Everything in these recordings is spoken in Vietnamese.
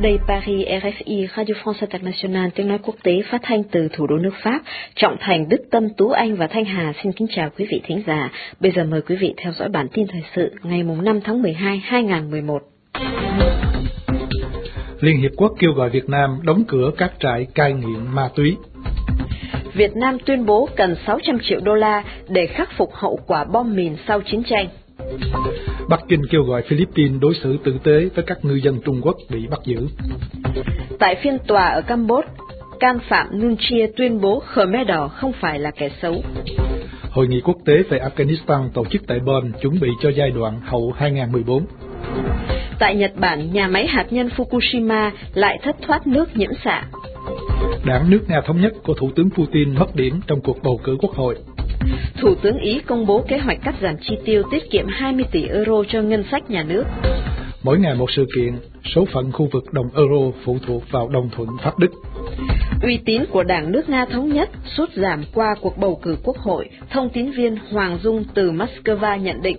Đây Paris, RFI, Radio France International, tiếng nói quốc tế phát thanh từ thủ đô nước Pháp. Trọng Thành, Đức Tâm, Tú Anh và Thanh Hà xin kính chào quý vị thính giả. Bây giờ mời quý vị theo dõi bản tin thời sự ngày 5 tháng 12, 2011. Liên Hiệp Quốc kêu gọi Việt Nam đóng cửa các trại cai nghiện ma túy. Việt Nam tuyên bố cần 600 triệu đô la để khắc phục hậu quả bom mìn sau chiến tranh. Bắc Kinh kêu gọi Philippines đối xử tử tế với các ngư dân Trung Quốc bị bắt giữ. Tại phiên tòa ở Campuchia, can phạm Nun Chia tuyên bố Khmer Đỏ không phải là kẻ xấu. Hội nghị quốc tế về Afghanistan tổ chức tại Bonn chuẩn bị cho giai đoạn hậu 2014. Tại Nhật Bản, nhà máy hạt nhân Fukushima lại thất thoát nước nhiễm xạ. Đảng nước Nga Thống nhất của Thủ tướng Putin mất điểm trong cuộc bầu cử quốc hội. Thủ tướng Ý công bố kế hoạch cắt giảm chi tiêu tiết kiệm 20 tỷ euro cho ngân sách nhà nước. Mỗi ngày một sự kiện, số phận khu vực đồng euro phụ thuộc vào đồng thuận Pháp Đức. Uy tín của Đảng nước Nga Thống nhất sút giảm qua cuộc bầu cử quốc hội, thông tín viên Hoàng Dung từ Moscow nhận định.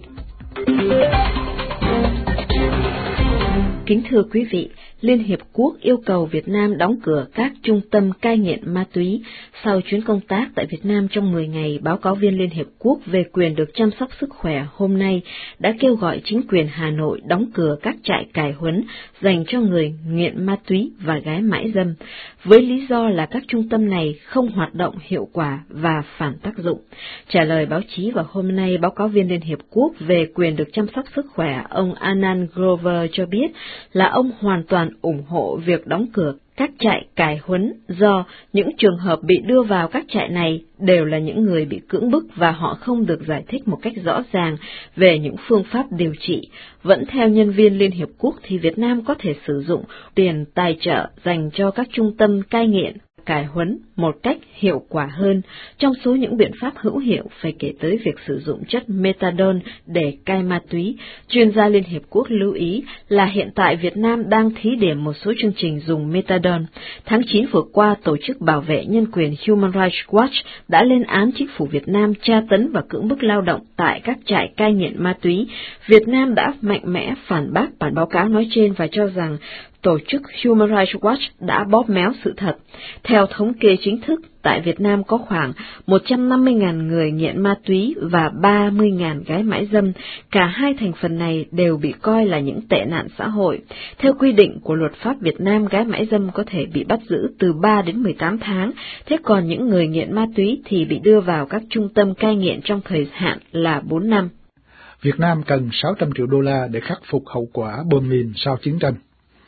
Kính thưa quý vị, Liên Hiệp Quốc yêu cầu Việt Nam đóng cửa các trung tâm cai nghiện ma túy. Sau chuyến công tác tại Việt Nam trong 10 ngày, báo cáo viên Liên Hiệp Quốc về quyền được chăm sóc sức khỏe hôm nay đã kêu gọi chính quyền Hà Nội đóng cửa các trại cai huấn dành cho người nghiện ma túy và gái mại dâm, với lý do là các trung tâm này không hoạt động hiệu quả và phản tác dụng. Trả lời báo chí vào hôm nay, báo cáo viên Liên Hiệp Quốc về quyền được chăm sóc sức khỏe ông Anand Grover cho biết là ông hoàn toàn ủng hộ việc đóng cửa các trại cai huấn do những trường hợp bị đưa vào các trại này đều là những người bị cưỡng bức và họ không được giải thích một cách rõ ràng về những phương pháp điều trị. Vẫn theo nhân viên Liên Hiệp Quốc thì Việt Nam có thể sử dụng tiền tài trợ dành cho các trung tâm cai nghiện cai huấn một cách hiệu quả hơn. Trong số những biện pháp hữu hiệu phải kể tới việc sử dụng chất methadone để cai ma túy. Chuyên gia Liên Hiệp Quốc lưu ý là hiện tại Việt Nam đang thí điểm một số chương trình dùng methadone. Tháng 9 vừa qua, Tổ chức Bảo vệ Nhân quyền Human Rights Watch đã lên án chính phủ Việt Nam tra tấn và cưỡng bức lao động tại các trại cai nghiện ma túy. Việt Nam đã mạnh mẽ phản bác bản báo cáo nói trên và cho rằng Tổ chức Human Rights Watch đã bóp méo sự thật. Theo thống kê chính thức, tại Việt Nam có khoảng 150.000 người nghiện ma túy và 30.000 gái mại dâm. Cả hai thành phần này đều bị coi là những tệ nạn xã hội. Theo quy định của luật pháp Việt Nam, gái mại dâm có thể bị bắt giữ từ 3 đến 18 tháng, thế còn những người nghiện ma túy thì bị đưa vào các trung tâm cai nghiện trong thời hạn là 4 năm. Việt Nam cần 600 triệu đô la để khắc phục hậu quả bom mìn sau chiến tranh.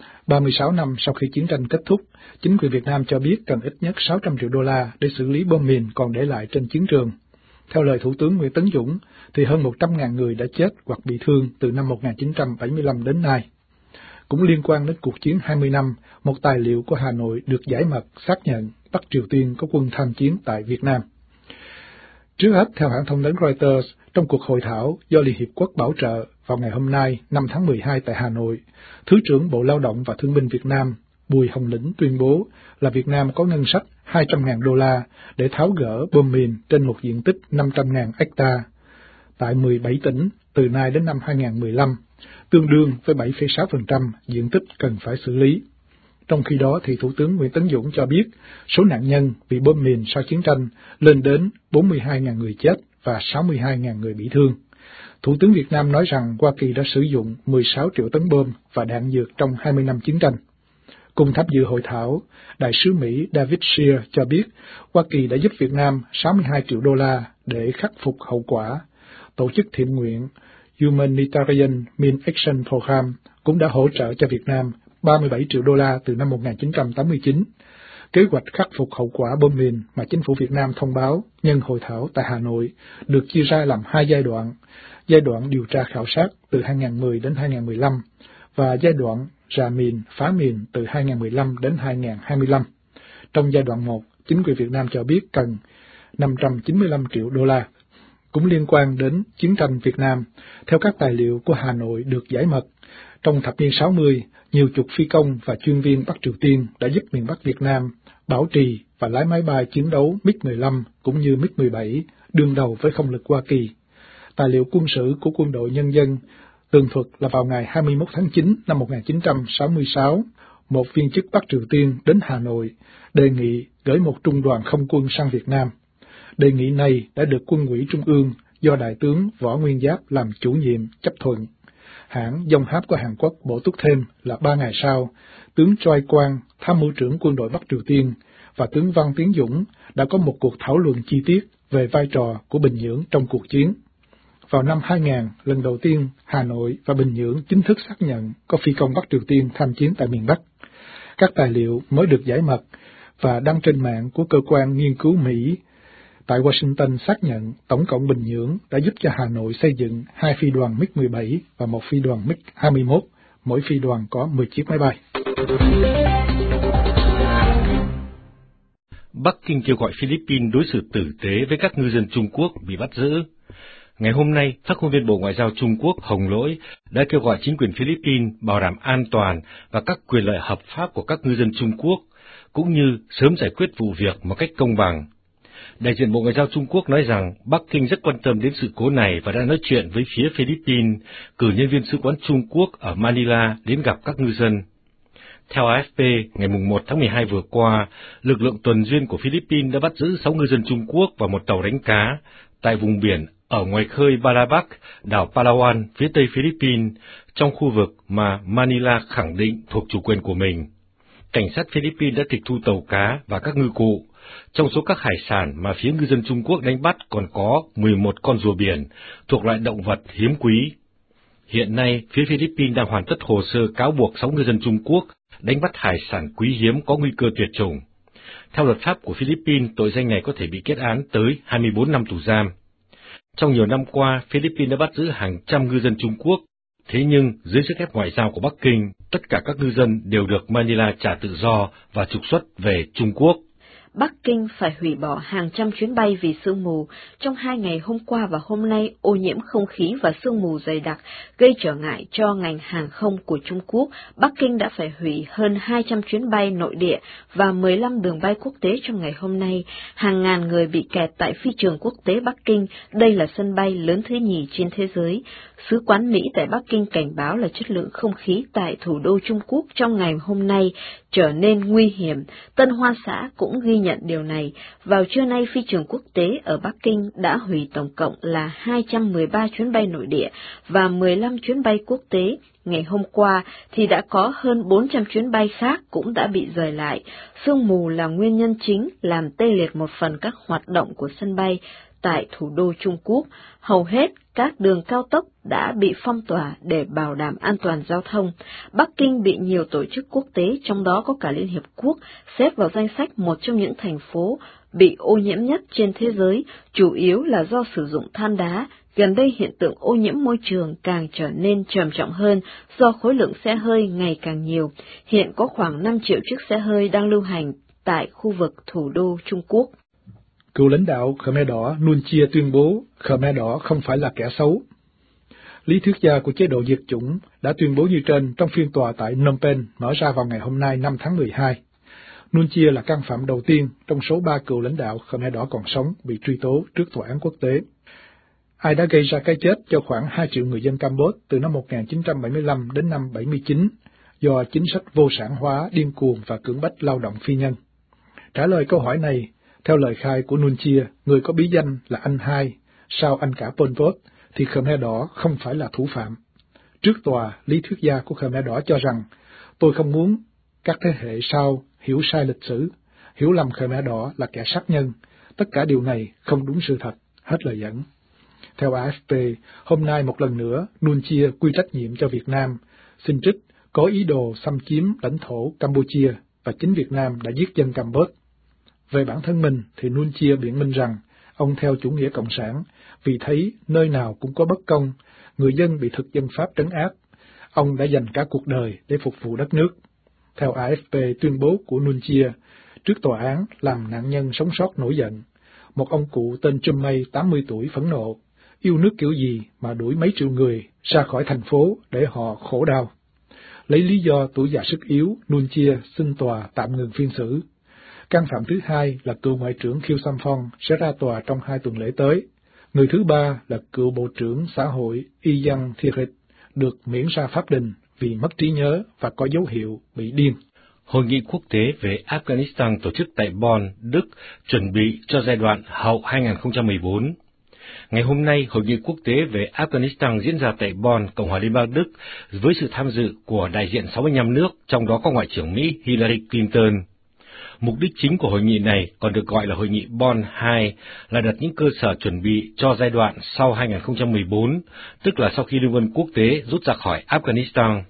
36 năm sau khi chiến tranh kết thúc, chính quyền Việt Nam cho biết cần ít nhất 600 triệu đô la để xử lý bom mìn còn để lại trên chiến trường. Theo lời Thủ tướng Nguyễn Tấn Dũng, thì hơn 100.000 người đã chết hoặc bị thương từ năm 1975 đến nay. Cũng liên quan đến cuộc chiến 20 năm, một tài liệu của Hà Nội được giải mật xác nhận Bắc Triều Tiên có quân tham chiến tại Việt Nam. Trước hết, theo hãng thông tấn Reuters, trong cuộc hội thảo do Liên Hiệp Quốc bảo trợ vào ngày hôm nay, 5 tháng 12 tại Hà Nội, Thứ trưởng Bộ Lao động và Thương binh Việt Nam Bùi Hồng Lĩnh tuyên bố là Việt Nam có ngân sách 200.000 đô la để tháo gỡ bom mìn trên một diện tích 500.000 hectare tại 17 tỉnh từ nay đến năm 2015, tương đương với 7,6% diện tích cần phải xử lý. Trong khi đó, thì Thủ tướng Nguyễn Tấn Dũng cho biết số nạn nhân bị bom mìn sau chiến tranh lên đến 42.000 người chết và 62.000 người bị thương. Thủ tướng Việt Nam nói rằng Hoa Kỳ đã sử dụng 16 triệu tấn bom và đạn dược trong 20 năm chiến tranh. Cùng tham dự hội thảo, Đại sứ Mỹ David Shear cho biết Hoa Kỳ đã giúp Việt Nam 62 triệu đô la để khắc phục hậu quả. Tổ chức thiện nguyện Humanitarian Mean Action Program cũng đã hỗ trợ cho Việt Nam 37 triệu đô la từ năm 1989. Kế hoạch khắc phục hậu quả bom mìn mà chính phủ Việt Nam thông báo nhân hội thảo tại Hà Nội được chia ra làm hai giai đoạn. Giai đoạn điều tra khảo sát từ 2010 đến 2015 và giai đoạn rà mìn, phá mìn từ 2015 đến 2025. Trong giai đoạn 1, chính quyền Việt Nam cho biết cần 595 triệu đô la. Cũng liên quan đến chiến tranh Việt Nam, theo các tài liệu của Hà Nội được giải mật, trong thập niên 60, nhiều chục phi công và chuyên viên Bắc Triều Tiên đã giúp miền Bắc Việt Nam bảo trì và lái máy bay chiến đấu MiG-15 cũng như MiG-17 đương đầu với không lực Hoa Kỳ. Tài liệu quân sự của Quân đội Nhân dân tường thuật là vào ngày 21 tháng 9 năm 1966, một viên chức Bắc Triều Tiên đến Hà Nội đề nghị gửi một trung đoàn không quân sang Việt Nam. Đề nghị này đã được Quân ủy Trung ương do Đại tướng Võ Nguyên Giáp làm chủ nhiệm chấp thuận. Hãng Yonhap của Hàn Quốc bổ túc thêm là 3 ngày sau, tướng Choi Kwang, tham mưu trưởng quân đội Bắc Triều Tiên, và tướng Văn Tiến Dũng đã có một cuộc thảo luận chi tiết về vai trò của Bình Nhưỡng trong cuộc chiến. Vào năm 2000, lần đầu tiên Hà Nội và Bình Nhưỡng chính thức xác nhận có phi công Bắc Triều Tiên tham chiến tại miền Bắc. Các tài liệu mới được giải mật và đăng trên mạng của cơ quan nghiên cứu Mỹ tại Washington xác nhận tổng cộng Bình Nhưỡng đã giúp cho Hà Nội xây dựng 2 phi đoàn MiG-17 và 1 phi đoàn MiG-21, mỗi phi đoàn có 10 chiếc máy bay. Bắc Kinh kêu gọi Philippines đối xử tử tế với các ngư dân Trung Quốc bị bắt giữ. Ngày hôm nay, phát ngôn viên Bộ Ngoại giao Trung Quốc Hồng Lỗi đã kêu gọi chính quyền Philippines bảo đảm an toàn và các quyền lợi hợp pháp của các ngư dân Trung Quốc, cũng như sớm giải quyết vụ việc một cách công bằng. Đại diện Bộ Ngoại giao Trung Quốc nói rằng Bắc Kinh rất quan tâm đến sự cố này và đã nói chuyện với phía Philippines, cử nhân viên sứ quán Trung Quốc ở Manila đến gặp các ngư dân. Theo AFP, ngày 1 tháng 12 vừa qua, lực lượng tuần duyên của Philippines đã bắt giữ 6 ngư dân Trung Quốc và một tàu đánh cá tại vùng biển ở ngoài khơi Balabac, đảo Palawan, phía tây Philippines, trong khu vực mà Manila khẳng định thuộc chủ quyền của mình. Cảnh sát Philippines đã tịch thu tàu cá và các ngư cụ. Trong số các hải sản mà phía ngư dân Trung Quốc đánh bắt còn có 11 con rùa biển, thuộc loại động vật hiếm quý. Hiện nay, phía Philippines đang hoàn tất hồ sơ cáo buộc 6 ngư dân Trung Quốc đánh bắt hải sản quý hiếm có nguy cơ tuyệt chủng. Theo luật pháp của Philippines, tội danh này có thể bị kết án tới 24 năm tù giam. Trong nhiều năm qua, Philippines đã bắt giữ hàng trăm ngư dân Trung Quốc. Thế nhưng, dưới sức ép ngoại giao của Bắc Kinh, tất cả các ngư dân đều được Manila trả tự do và trục xuất về Trung Quốc. Bắc Kinh phải hủy bỏ hàng trăm chuyến bay vì sương mù. Trong 2 ngày hôm qua và hôm nay, ô nhiễm không khí và sương mù dày đặc gây trở ngại cho ngành hàng không của Trung Quốc. Bắc Kinh đã phải hủy hơn 200 chuyến bay nội địa và 15 đường bay quốc tế trong ngày hôm nay. Hàng ngàn người bị kẹt tại phi trường quốc tế Bắc Kinh, đây là sân bay lớn thứ nhì trên thế giới. Sứ quán Mỹ tại Bắc Kinh cảnh báo là chất lượng không khí tại thủ đô Trung Quốc trong ngày hôm nay trở nên nguy hiểm. Tân Hoa Xã cũng ghi nhận điều này. Vào trưa nay, phi trường quốc tế ở Bắc Kinh đã hủy tổng cộng là 213 chuyến bay nội địa và 15 chuyến bay quốc tế. Ngày hôm qua thì đã có hơn 400 chuyến bay khác cũng đã bị dời lại. Sương mù là nguyên nhân chính làm tê liệt một phần các hoạt động của sân bay tại thủ đô Trung Quốc. Hầu hết các đường cao tốc đã bị phong tỏa để bảo đảm an toàn giao thông. Bắc Kinh bị nhiều tổ chức quốc tế, trong đó có cả Liên Hiệp Quốc, xếp vào danh sách một trong những thành phố bị ô nhiễm nhất trên thế giới, chủ yếu là do sử dụng than đá. Gần đây hiện tượng ô nhiễm môi trường càng trở nên trầm trọng hơn do khối lượng xe hơi ngày càng nhiều. Hiện có khoảng 5 triệu chiếc xe hơi đang lưu hành tại khu vực thủ đô Trung Quốc. Cựu lãnh đạo Khmer Đỏ Nun Chia tuyên bố Khmer Đỏ không phải là kẻ xấu. Lý thuyết gia của chế độ diệt chủng đã tuyên bố như trên trong phiên tòa tại Phnom Penh mở ra vào ngày hôm nay 5 tháng 12. Nun Chia là can phạm đầu tiên trong số 3 cựu lãnh đạo Khmer Đỏ còn sống bị truy tố trước tòa án quốc tế. Ai đã gây ra cái chết cho khoảng 2 triệu người dân Campuchia từ năm 1975 đến năm 79 do chính sách vô sản hóa, điên cuồng và cưỡng bách lao động phi nhân? Trả lời câu hỏi này, theo lời khai của Nun Chia, người có bí danh là anh hai, sau anh cả Pol Pot, thì Khmer Đỏ không phải là thủ phạm. Trước tòa, lý thuyết gia của Khmer Đỏ cho rằng, tôi không muốn các thế hệ sau hiểu sai lịch sử, hiểu lầm Khmer Đỏ là kẻ sát nhân. Tất cả điều này không đúng sự thật. Hết lời dẫn. Theo AFP, hôm nay một lần nữa, Nun Chia quy trách nhiệm cho Việt Nam, xin trích có ý đồ xâm chiếm lãnh thổ Campuchia và chính Việt Nam đã giết dân Campuchia. Về bản thân mình thì Nun Chia biện minh rằng ông theo chủ nghĩa cộng sản vì thấy nơi nào cũng có bất công, người dân bị thực dân Pháp trấn áp. Ông đã dành cả cuộc đời để phục vụ đất nước. Theo AFP, tuyên bố của Nun Chia trước tòa án làm nạn nhân sống sót nổi giận. Một ông cụ tên Trumay 80 tuổi phẫn nộ, yêu nước kiểu gì mà đuổi mấy triệu người ra khỏi thành phố để họ khổ đau. Lấy lý do tuổi già sức yếu, Nun Chia xin tòa tạm ngừng phiên xử. Can phạm thứ hai là cựu Ngoại trưởng Khieu Samphan sẽ ra tòa trong 2 tuần lễ tới. Người thứ ba là cựu Bộ trưởng Xã hội Iyan Thirit được miễn ra pháp đình vì mất trí nhớ và có dấu hiệu bị điên. Hội nghị quốc tế về Afghanistan tổ chức tại Bonn, Đức, chuẩn bị cho giai đoạn hậu 2014. Ngày hôm nay, Hội nghị quốc tế về Afghanistan diễn ra tại Bonn, Cộng hòa Liên bang Đức, với sự tham dự của đại diện 65 nước, trong đó có Ngoại trưởng Mỹ Hillary Clinton. Mục đích chính của hội nghị này, còn được gọi là Hội nghị Bonn 2, là đặt những cơ sở chuẩn bị cho giai đoạn sau 2014, tức là sau khi Liên quân quốc tế rút ra khỏi Afghanistan.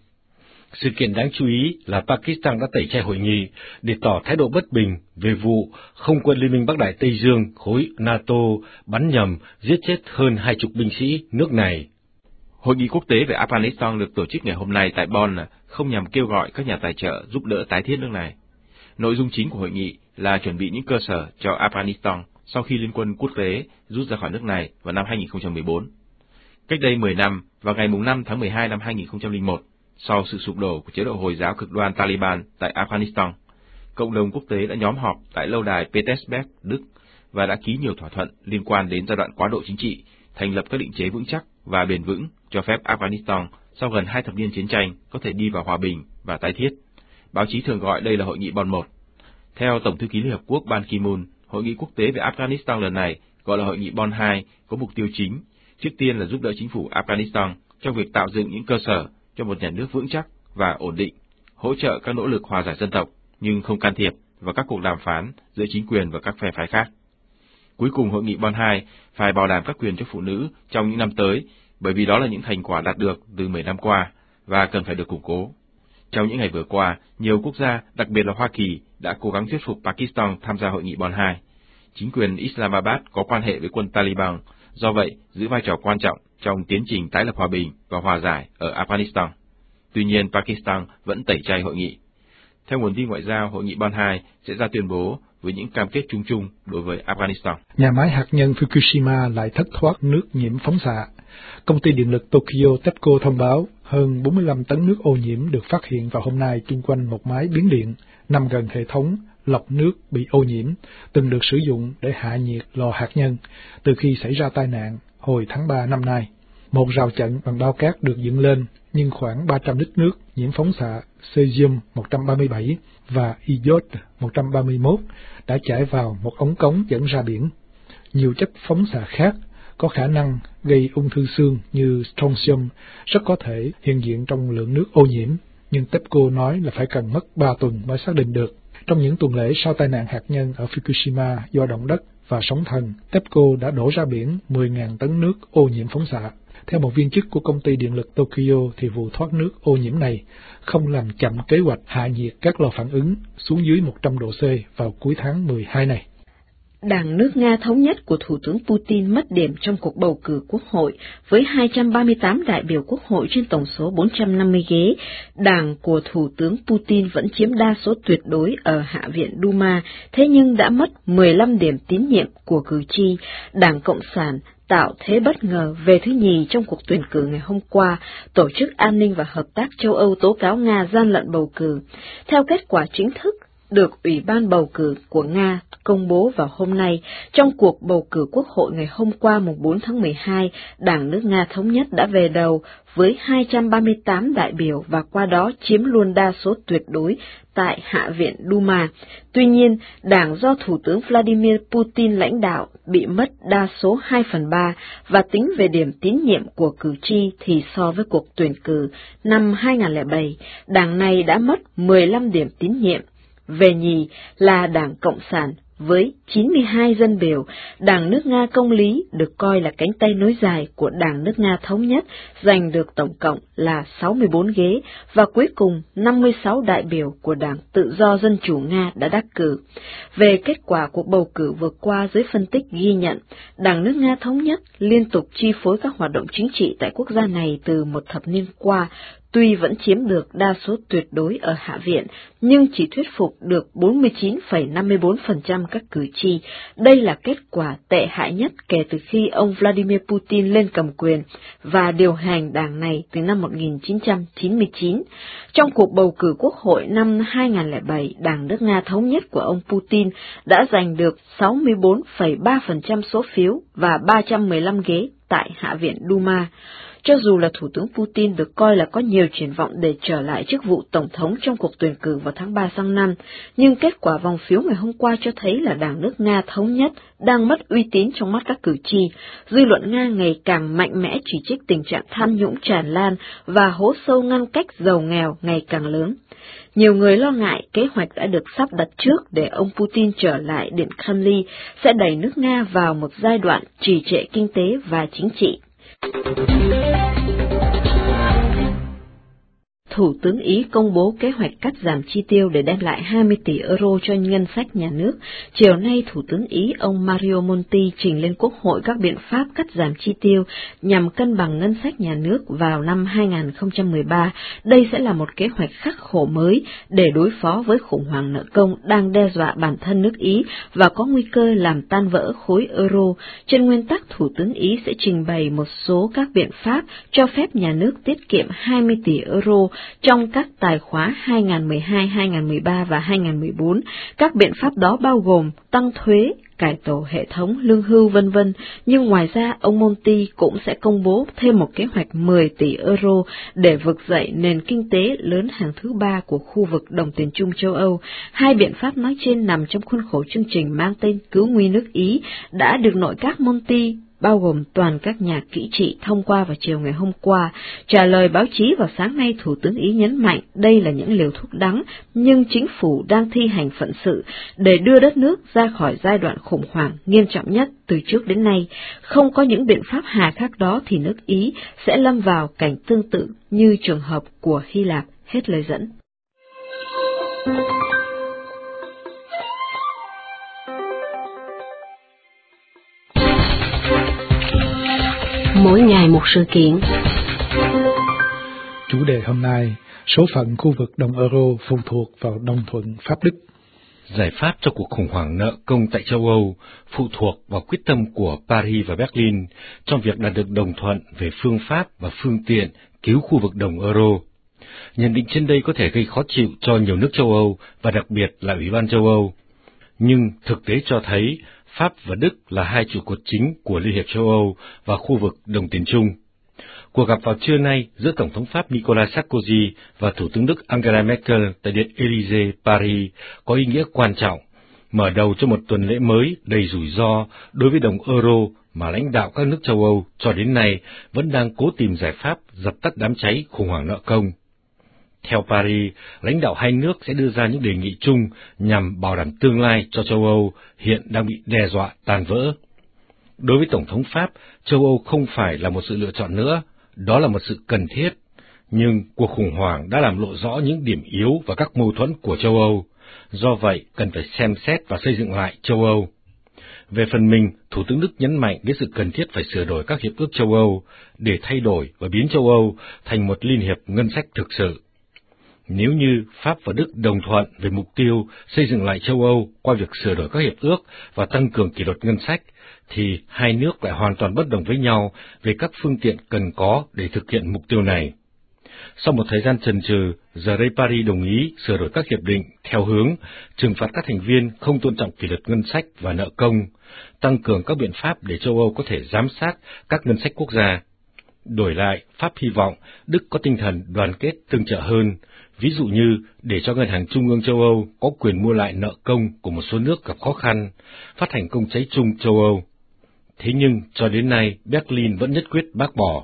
Sự kiện đáng chú ý là Pakistan đã tẩy chay hội nghị để tỏ thái độ bất bình về vụ không quân Liên minh Bắc Đại Tây Dương khối NATO bắn nhầm giết chết hơn 20 binh sĩ nước này. Hội nghị quốc tế về Afghanistan được tổ chức ngày hôm nay tại Bonn không nhằm kêu gọi các nhà tài trợ giúp đỡ tái thiết nước này. Nội dung chính của hội nghị là chuẩn bị những cơ sở cho Afghanistan sau khi Liên quân quốc tế rút ra khỏi nước này vào năm 2014. Cách đây 10 năm, vào ngày 5 tháng 12 năm 2001, sau sự sụp đổ của chế độ Hồi giáo cực đoan Taliban tại Afghanistan, cộng đồng quốc tế đã nhóm họp tại lâu đài Petersberg, Đức, và đã ký nhiều thỏa thuận liên quan đến giai đoạn quá độ chính trị, thành lập các định chế vững chắc và bền vững cho phép Afghanistan sau gần 2 thập niên chiến tranh có thể đi vào hòa bình và tái thiết. Báo chí thường gọi đây là Hội nghị Bonn 1. Theo Tổng thư ký Liên Hợp Quốc Ban Ki-moon, Hội nghị quốc tế về Afghanistan lần này, gọi là Hội nghị Bonn 2, có mục tiêu chính, trước tiên là giúp đỡ chính phủ Afghanistan trong việc tạo dựng những cơ sở cho một nhà nước vững chắc và ổn định, hỗ trợ các nỗ lực hòa giải dân tộc, nhưng không can thiệp vào các cuộc đàm phán giữa chính quyền và các phe phái khác. Cuối cùng, Hội nghị Bonn 2 phải bảo đảm các quyền cho phụ nữ trong những năm tới, bởi vì đó là những thành quả đạt được từ 10 năm qua và cần phải được củng cố. Trong những ngày vừa qua, nhiều quốc gia, đặc biệt là Hoa Kỳ, đã cố gắng thuyết phục Pakistan tham gia Hội nghị Bonn 2. Chính quyền Islamabad có quan hệ với quân Taliban, do vậy giữ vai trò quan trọng trong tiến trình tái lập hòa bình và hòa giải ở Afghanistan. Tuy nhiên, Pakistan vẫn tẩy chay hội nghị. Theo nguồn tin ngoại giao, Hội nghị Bonn 2 sẽ ra tuyên bố với những cam kết chung đối với Afghanistan. Nhà máy hạt nhân Fukushima lại thất thoát nước nhiễm phóng xạ. Công ty điện lực Tokyo TEPCO thông báo hơn 45 tấn nước ô nhiễm được phát hiện vào hôm nay chung quanh một máy biến điện nằm gần hệ thống lọc nước bị ô nhiễm, từng được sử dụng để hạ nhiệt lò hạt nhân từ khi xảy ra tai nạn hồi tháng 3 năm nay. Một rào chắn bằng bao cát được dựng lên, nhưng khoảng 300 lít nước nhiễm phóng xạ cesium-137 và iodide-131 đã chảy vào một ống cống dẫn ra biển. Nhiều chất phóng xạ khác có khả năng gây ung thư xương như strontium rất có thể hiện diện trong lượng nước ô nhiễm, nhưng TEPCO nói là phải cần mất 3 tuần mới xác định được. Trong những tuần lễ sau tai nạn hạt nhân ở Fukushima do động đất và sóng thần, TEPCO đã đổ ra biển 10.000 tấn nước ô nhiễm phóng xạ. Theo một viên chức của công ty điện lực Tokyo thì vụ thoát nước ô nhiễm này không làm chậm kế hoạch hạ nhiệt các lò phản ứng xuống dưới 100 độ C vào cuối tháng 12 này. Đảng nước Nga Thống nhất của Thủ tướng Putin mất điểm trong cuộc bầu cử quốc hội với 238 đại biểu quốc hội trên tổng số 450 ghế. Đảng của Thủ tướng Putin vẫn chiếm đa số tuyệt đối ở Hạ viện Duma, thế nhưng đã mất 15 điểm tín nhiệm của cử tri. Đảng Cộng sản tạo thế bất ngờ về thứ nhì trong cuộc tuyển cử ngày hôm qua, Tổ chức An ninh và Hợp tác châu Âu tố cáo Nga gian lận bầu cử. Theo kết quả chính thức được Ủy ban bầu cử của Nga công bố vào hôm nay, trong cuộc bầu cử quốc hội ngày hôm qua mùng 4 tháng 12, Đảng nước Nga Thống nhất đã về đầu với 238 đại biểu và qua đó chiếm luôn đa số tuyệt đối tại Hạ viện Duma. Tuy nhiên, đảng do Thủ tướng Vladimir Putin lãnh đạo bị mất đa số 2/3 và tính về điểm tín nhiệm của cử tri thì so với cuộc tuyển cử năm 2007, đảng này đã mất 15 điểm tín nhiệm. Về nhì là Đảng Cộng sản với 92 dân biểu. Đảng nước Nga Công lý được coi là cánh tay nối dài của Đảng nước Nga Thống nhất, giành được tổng cộng là 64 ghế, và cuối cùng 56 đại biểu của Đảng Tự do Dân chủ Nga đã đắc cử. Về kết quả cuộc bầu cử vừa qua, giới phân tích ghi nhận, Đảng nước Nga Thống nhất liên tục chi phối các hoạt động chính trị tại quốc gia này từ một thập niên qua. Tuy vẫn chiếm được đa số tuyệt đối ở Hạ viện, nhưng chỉ thuyết phục được 49,54% các cử tri. Đây là kết quả tệ hại nhất kể từ khi ông Vladimir Putin lên cầm quyền và điều hành đảng này từ năm 1999. Trong cuộc bầu cử quốc hội năm 2007, Đảng nước Nga Thống nhất của ông Putin đã giành được 64,3% số phiếu và 315 ghế tại Hạ viện Duma. Cho dù là Thủ tướng Putin được coi là có nhiều triển vọng để trở lại chức vụ Tổng thống trong cuộc tuyển cử vào tháng 3 sang năm, nhưng kết quả vòng phiếu ngày hôm qua cho thấy là Đảng nước Nga Thống nhất đang mất uy tín trong mắt các cử tri. Dư luận Nga ngày càng mạnh mẽ chỉ trích tình trạng tham nhũng tràn lan và hố sâu ngăn cách giàu nghèo ngày càng lớn. Nhiều người lo ngại kế hoạch đã được sắp đặt trước để ông Putin trở lại Điện Kremlin sẽ đẩy nước Nga vào một giai đoạn trì trệ kinh tế và chính trị. Thủ tướng Ý công bố kế hoạch cắt giảm chi tiêu để đem lại 20 tỷ euro cho ngân sách nhà nước. Chiều nay, Thủ tướng Ý ông Mario Monti trình lên Quốc hội các biện pháp cắt giảm chi tiêu nhằm cân bằng ngân sách nhà nước vào năm 2013. Đây sẽ là một kế hoạch khắc khổ mới để đối phó với khủng hoảng nợ công đang đe dọa bản thân nước Ý và có nguy cơ làm tan vỡ khối euro. Trên nguyên tắc, Thủ tướng Ý sẽ trình bày một số các biện pháp cho phép nhà nước tiết kiệm 20 tỷ euro trong các tài khóa 2012, 2013 và 2014, các biện pháp đó bao gồm tăng thuế, cải tổ hệ thống lương hưu v.v. Nhưng ngoài ra, ông Monti cũng sẽ công bố thêm một kế hoạch 10 tỷ euro để vực dậy nền kinh tế lớn hàng thứ ba của khu vực đồng tiền chung châu Âu. Hai biện pháp nói trên nằm trong khuôn khổ chương trình mang tên Cứu nguy nước Ý đã được nội các Monti bao gồm toàn các nhà kỹ trị thông qua vào chiều ngày hôm qua. Trả lời báo chí vào sáng nay, Thủ tướng Ý nhấn mạnh đây là những liều thuốc đắng, nhưng chính phủ đang thi hành phận sự để đưa đất nước ra khỏi giai đoạn khủng hoảng nghiêm trọng nhất từ trước đến nay. Không có những biện pháp hà khắc đó thì nước Ý sẽ lâm vào cảnh tương tự như trường hợp của Hy Lạp. Hết lời dẫn. Mỗi ngày một sự kiện. Chủ đề hôm nay, số phận khu vực đồng euro phụ thuộc vào đồng thuận Pháp-Đức. Giải pháp cho cuộc khủng hoảng nợ công tại châu Âu phụ thuộc vào quyết tâm của Paris và Berlin trong việc đạt được đồng thuận về phương pháp và phương tiện cứu khu vực đồng euro. Nhận định trên đây có thể gây khó chịu cho nhiều nước châu Âu và đặc biệt là Ủy ban châu Âu. Nhưng thực tế cho thấy Pháp và Đức là hai trụ cột chính của Liên hiệp châu Âu và khu vực đồng tiền chung. Cuộc gặp vào trưa nay giữa Tổng thống Pháp Nicolas Sarkozy và Thủ tướng Đức Angela Merkel tại Điện Élysée, Paris có ý nghĩa quan trọng, mở đầu cho một tuần lễ mới đầy rủi ro đối với đồng euro mà lãnh đạo các nước châu Âu cho đến nay vẫn đang cố tìm giải pháp dập tắt đám cháy khủng hoảng nợ công. Theo Paris, lãnh đạo hai nước sẽ đưa ra những đề nghị chung nhằm bảo đảm tương lai cho châu Âu hiện đang bị đe dọa tan vỡ. Đối với Tổng thống Pháp, châu Âu không phải là một sự lựa chọn nữa, đó là một sự cần thiết. Nhưng cuộc khủng hoảng đã làm lộ rõ những điểm yếu và các mâu thuẫn của châu Âu. Do vậy, cần phải xem xét và xây dựng lại châu Âu. Về phần mình, Thủ tướng Đức nhấn mạnh đến sự cần thiết phải sửa đổi các hiệp ước châu Âu để thay đổi và biến châu Âu thành một liên hiệp ngân sách thực sự. Nếu như Pháp và Đức đồng thuận về mục tiêu xây dựng lại châu Âu qua việc sửa đổi các hiệp ước và tăng cường kỷ luật ngân sách, thì hai nước lại hoàn toàn bất đồng với nhau về các phương tiện cần có để thực hiện mục tiêu này. Sau một thời gian chần chừ, giờ đây Paris đồng ý sửa đổi các hiệp định theo hướng trừng phạt các thành viên không tôn trọng kỷ luật ngân sách và nợ công, tăng cường các biện pháp để châu Âu có thể giám sát các ngân sách quốc gia. Đổi lại, Pháp hy vọng Đức có tinh thần đoàn kết tương trợ hơn, ví dụ như để cho Ngân hàng Trung ương châu Âu có quyền mua lại nợ công của một số nước gặp khó khăn, phát hành công trái chung châu Âu. Thế nhưng, cho đến nay, Berlin vẫn nhất quyết bác bỏ.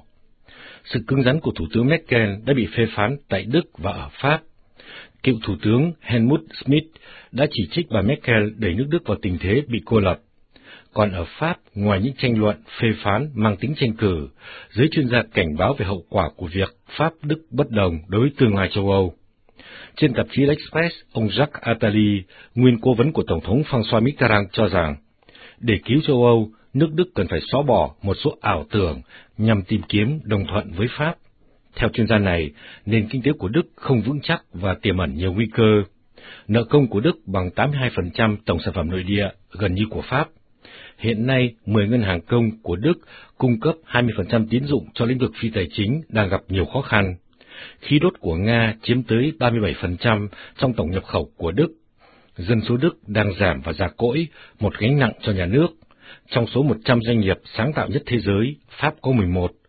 Sự cứng rắn của Thủ tướng Merkel đã bị phê phán tại Đức và ở Pháp. Cựu Thủ tướng Helmut Schmidt đã chỉ trích bà Merkel đẩy nước Đức vào tình thế bị cô lập. Còn ở Pháp, ngoài những tranh luận phê phán mang tính tranh cử, giới chuyên gia cảnh báo về hậu quả của việc Pháp-Đức bất đồng đối với tương lai châu Âu. Trên tạp chí L'Express, ông Jacques Attali, nguyên cố vấn của Tổng thống François Mitterrand cho rằng, để cứu châu Âu, nước Đức cần phải xóa bỏ một số ảo tưởng nhằm tìm kiếm đồng thuận với Pháp. Theo chuyên gia này, nền kinh tế của Đức không vững chắc và tiềm ẩn nhiều nguy cơ. Nợ công của Đức bằng 82% tổng sản phẩm nội địa, gần như của Pháp. Hiện nay, 10 ngân hàng công của Đức cung cấp 20% tín dụng cho lĩnh vực phi tài chính đang gặp nhiều khó khăn. Khí đốt của Nga chiếm tới 37% trong tổng nhập khẩu của Đức. Dân số Đức đang giảm và già cỗi, một gánh nặng cho nhà nước. Trong số 100 doanh nghiệp sáng tạo nhất thế giới, Pháp có 11,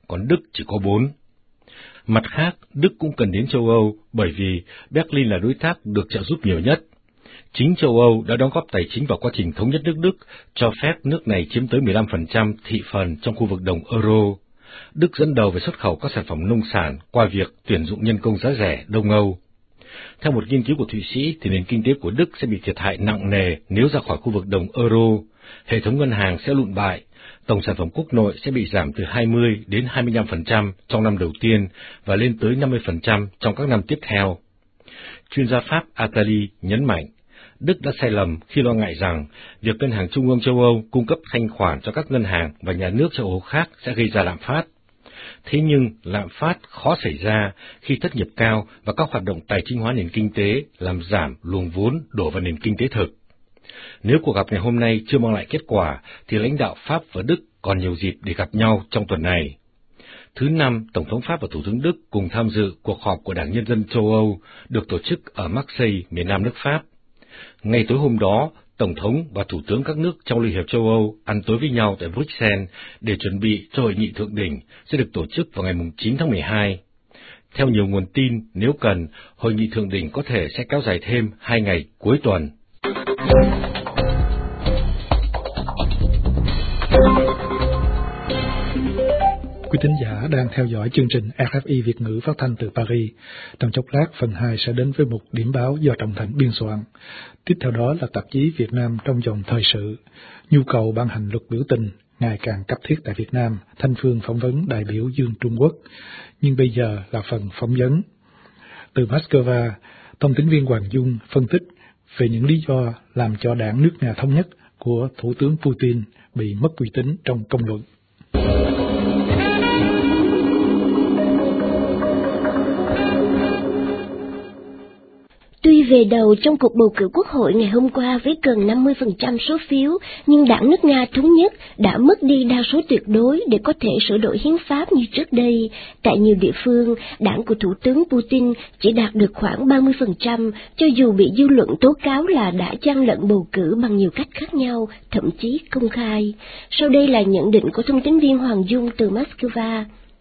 còn Đức chỉ có 4. Mặt khác, Đức cũng cần đến châu Âu bởi vì Berlin là đối tác được trợ giúp nhiều nhất. Chính châu Âu đã đóng góp tài chính vào quá trình thống nhất nước Đức, cho phép nước này chiếm tới 15% thị phần trong khu vực đồng euro. Đức dẫn đầu về xuất khẩu các sản phẩm nông sản qua việc tuyển dụng nhân công giá rẻ Đông Âu. Theo một nghiên cứu của Thụy Sĩ, thì nền kinh tế của Đức sẽ bị thiệt hại nặng nề nếu ra khỏi khu vực đồng euro. Hệ thống ngân hàng sẽ lụn bại, tổng sản phẩm quốc nội sẽ bị giảm từ 20 đến 25% trong năm đầu tiên và lên tới 50% trong các năm tiếp theo. Chuyên gia Pháp Attali nhấn mạnh, Đức đã sai lầm khi lo ngại rằng việc Ngân hàng Trung ương châu Âu cung cấp thanh khoản cho các ngân hàng và nhà nước châu Âu khác sẽ gây ra lạm phát. Thế nhưng, lạm phát khó xảy ra khi thất nghiệp cao và các hoạt động tài chính hóa nền kinh tế làm giảm luồng vốn đổ vào nền kinh tế thực. Nếu cuộc gặp ngày hôm nay chưa mang lại kết quả, thì lãnh đạo Pháp và Đức còn nhiều dịp để gặp nhau trong tuần này. Thứ Năm, Tổng thống Pháp và Thủ tướng Đức cùng tham dự cuộc họp của Đảng Nhân dân châu Âu được tổ chức ở Marseille, miền Nam nước Pháp. Ngay tối hôm đó, Tổng thống và Thủ tướng các nước trong Liên hiệp châu Âu ăn tối với nhau tại Bruxelles để chuẩn bị cho hội nghị thượng đỉnh sẽ được tổ chức vào ngày 9 tháng 12. Theo nhiều nguồn tin, nếu cần, hội nghị thượng đỉnh có thể sẽ kéo dài thêm 2 ngày cuối tuần. Quý thính giả đang theo dõi chương trình RFI Việt ngữ phát thanh từ Paris. Trong chốc lát, phần 2 sẽ đến với một điểm báo do Trọng Thành biên soạn. Tiếp theo đó là tạp chí Việt Nam trong dòng thời sự. Nhu cầu ban hành luật biểu tình ngày càng cấp thiết tại Việt Nam. Thanh Phương phỏng vấn đại biểu Dương Trung Quốc. Nhưng bây giờ là phần phỏng vấn. Từ Moscow, thông tín viên Hoàng Dung phân tích về những lý do làm cho đảng nước Nga thống nhất của Thủ tướng Putin bị mất uy tín trong công luận. Tuy về đầu trong cuộc bầu cử quốc hội ngày hôm qua với gần 50% số phiếu, nhưng đảng nước Nga thống nhất đã mất đi đa số tuyệt đối để có thể sửa đổi hiến pháp như trước đây. Tại nhiều địa phương, đảng của Thủ tướng Putin chỉ đạt được khoảng 30%, cho dù bị dư luận tố cáo là đã gian lận bầu cử bằng nhiều cách khác nhau, thậm chí công khai. Sau đây là nhận định của thông tín viên Hoàng Dung từ Moscow.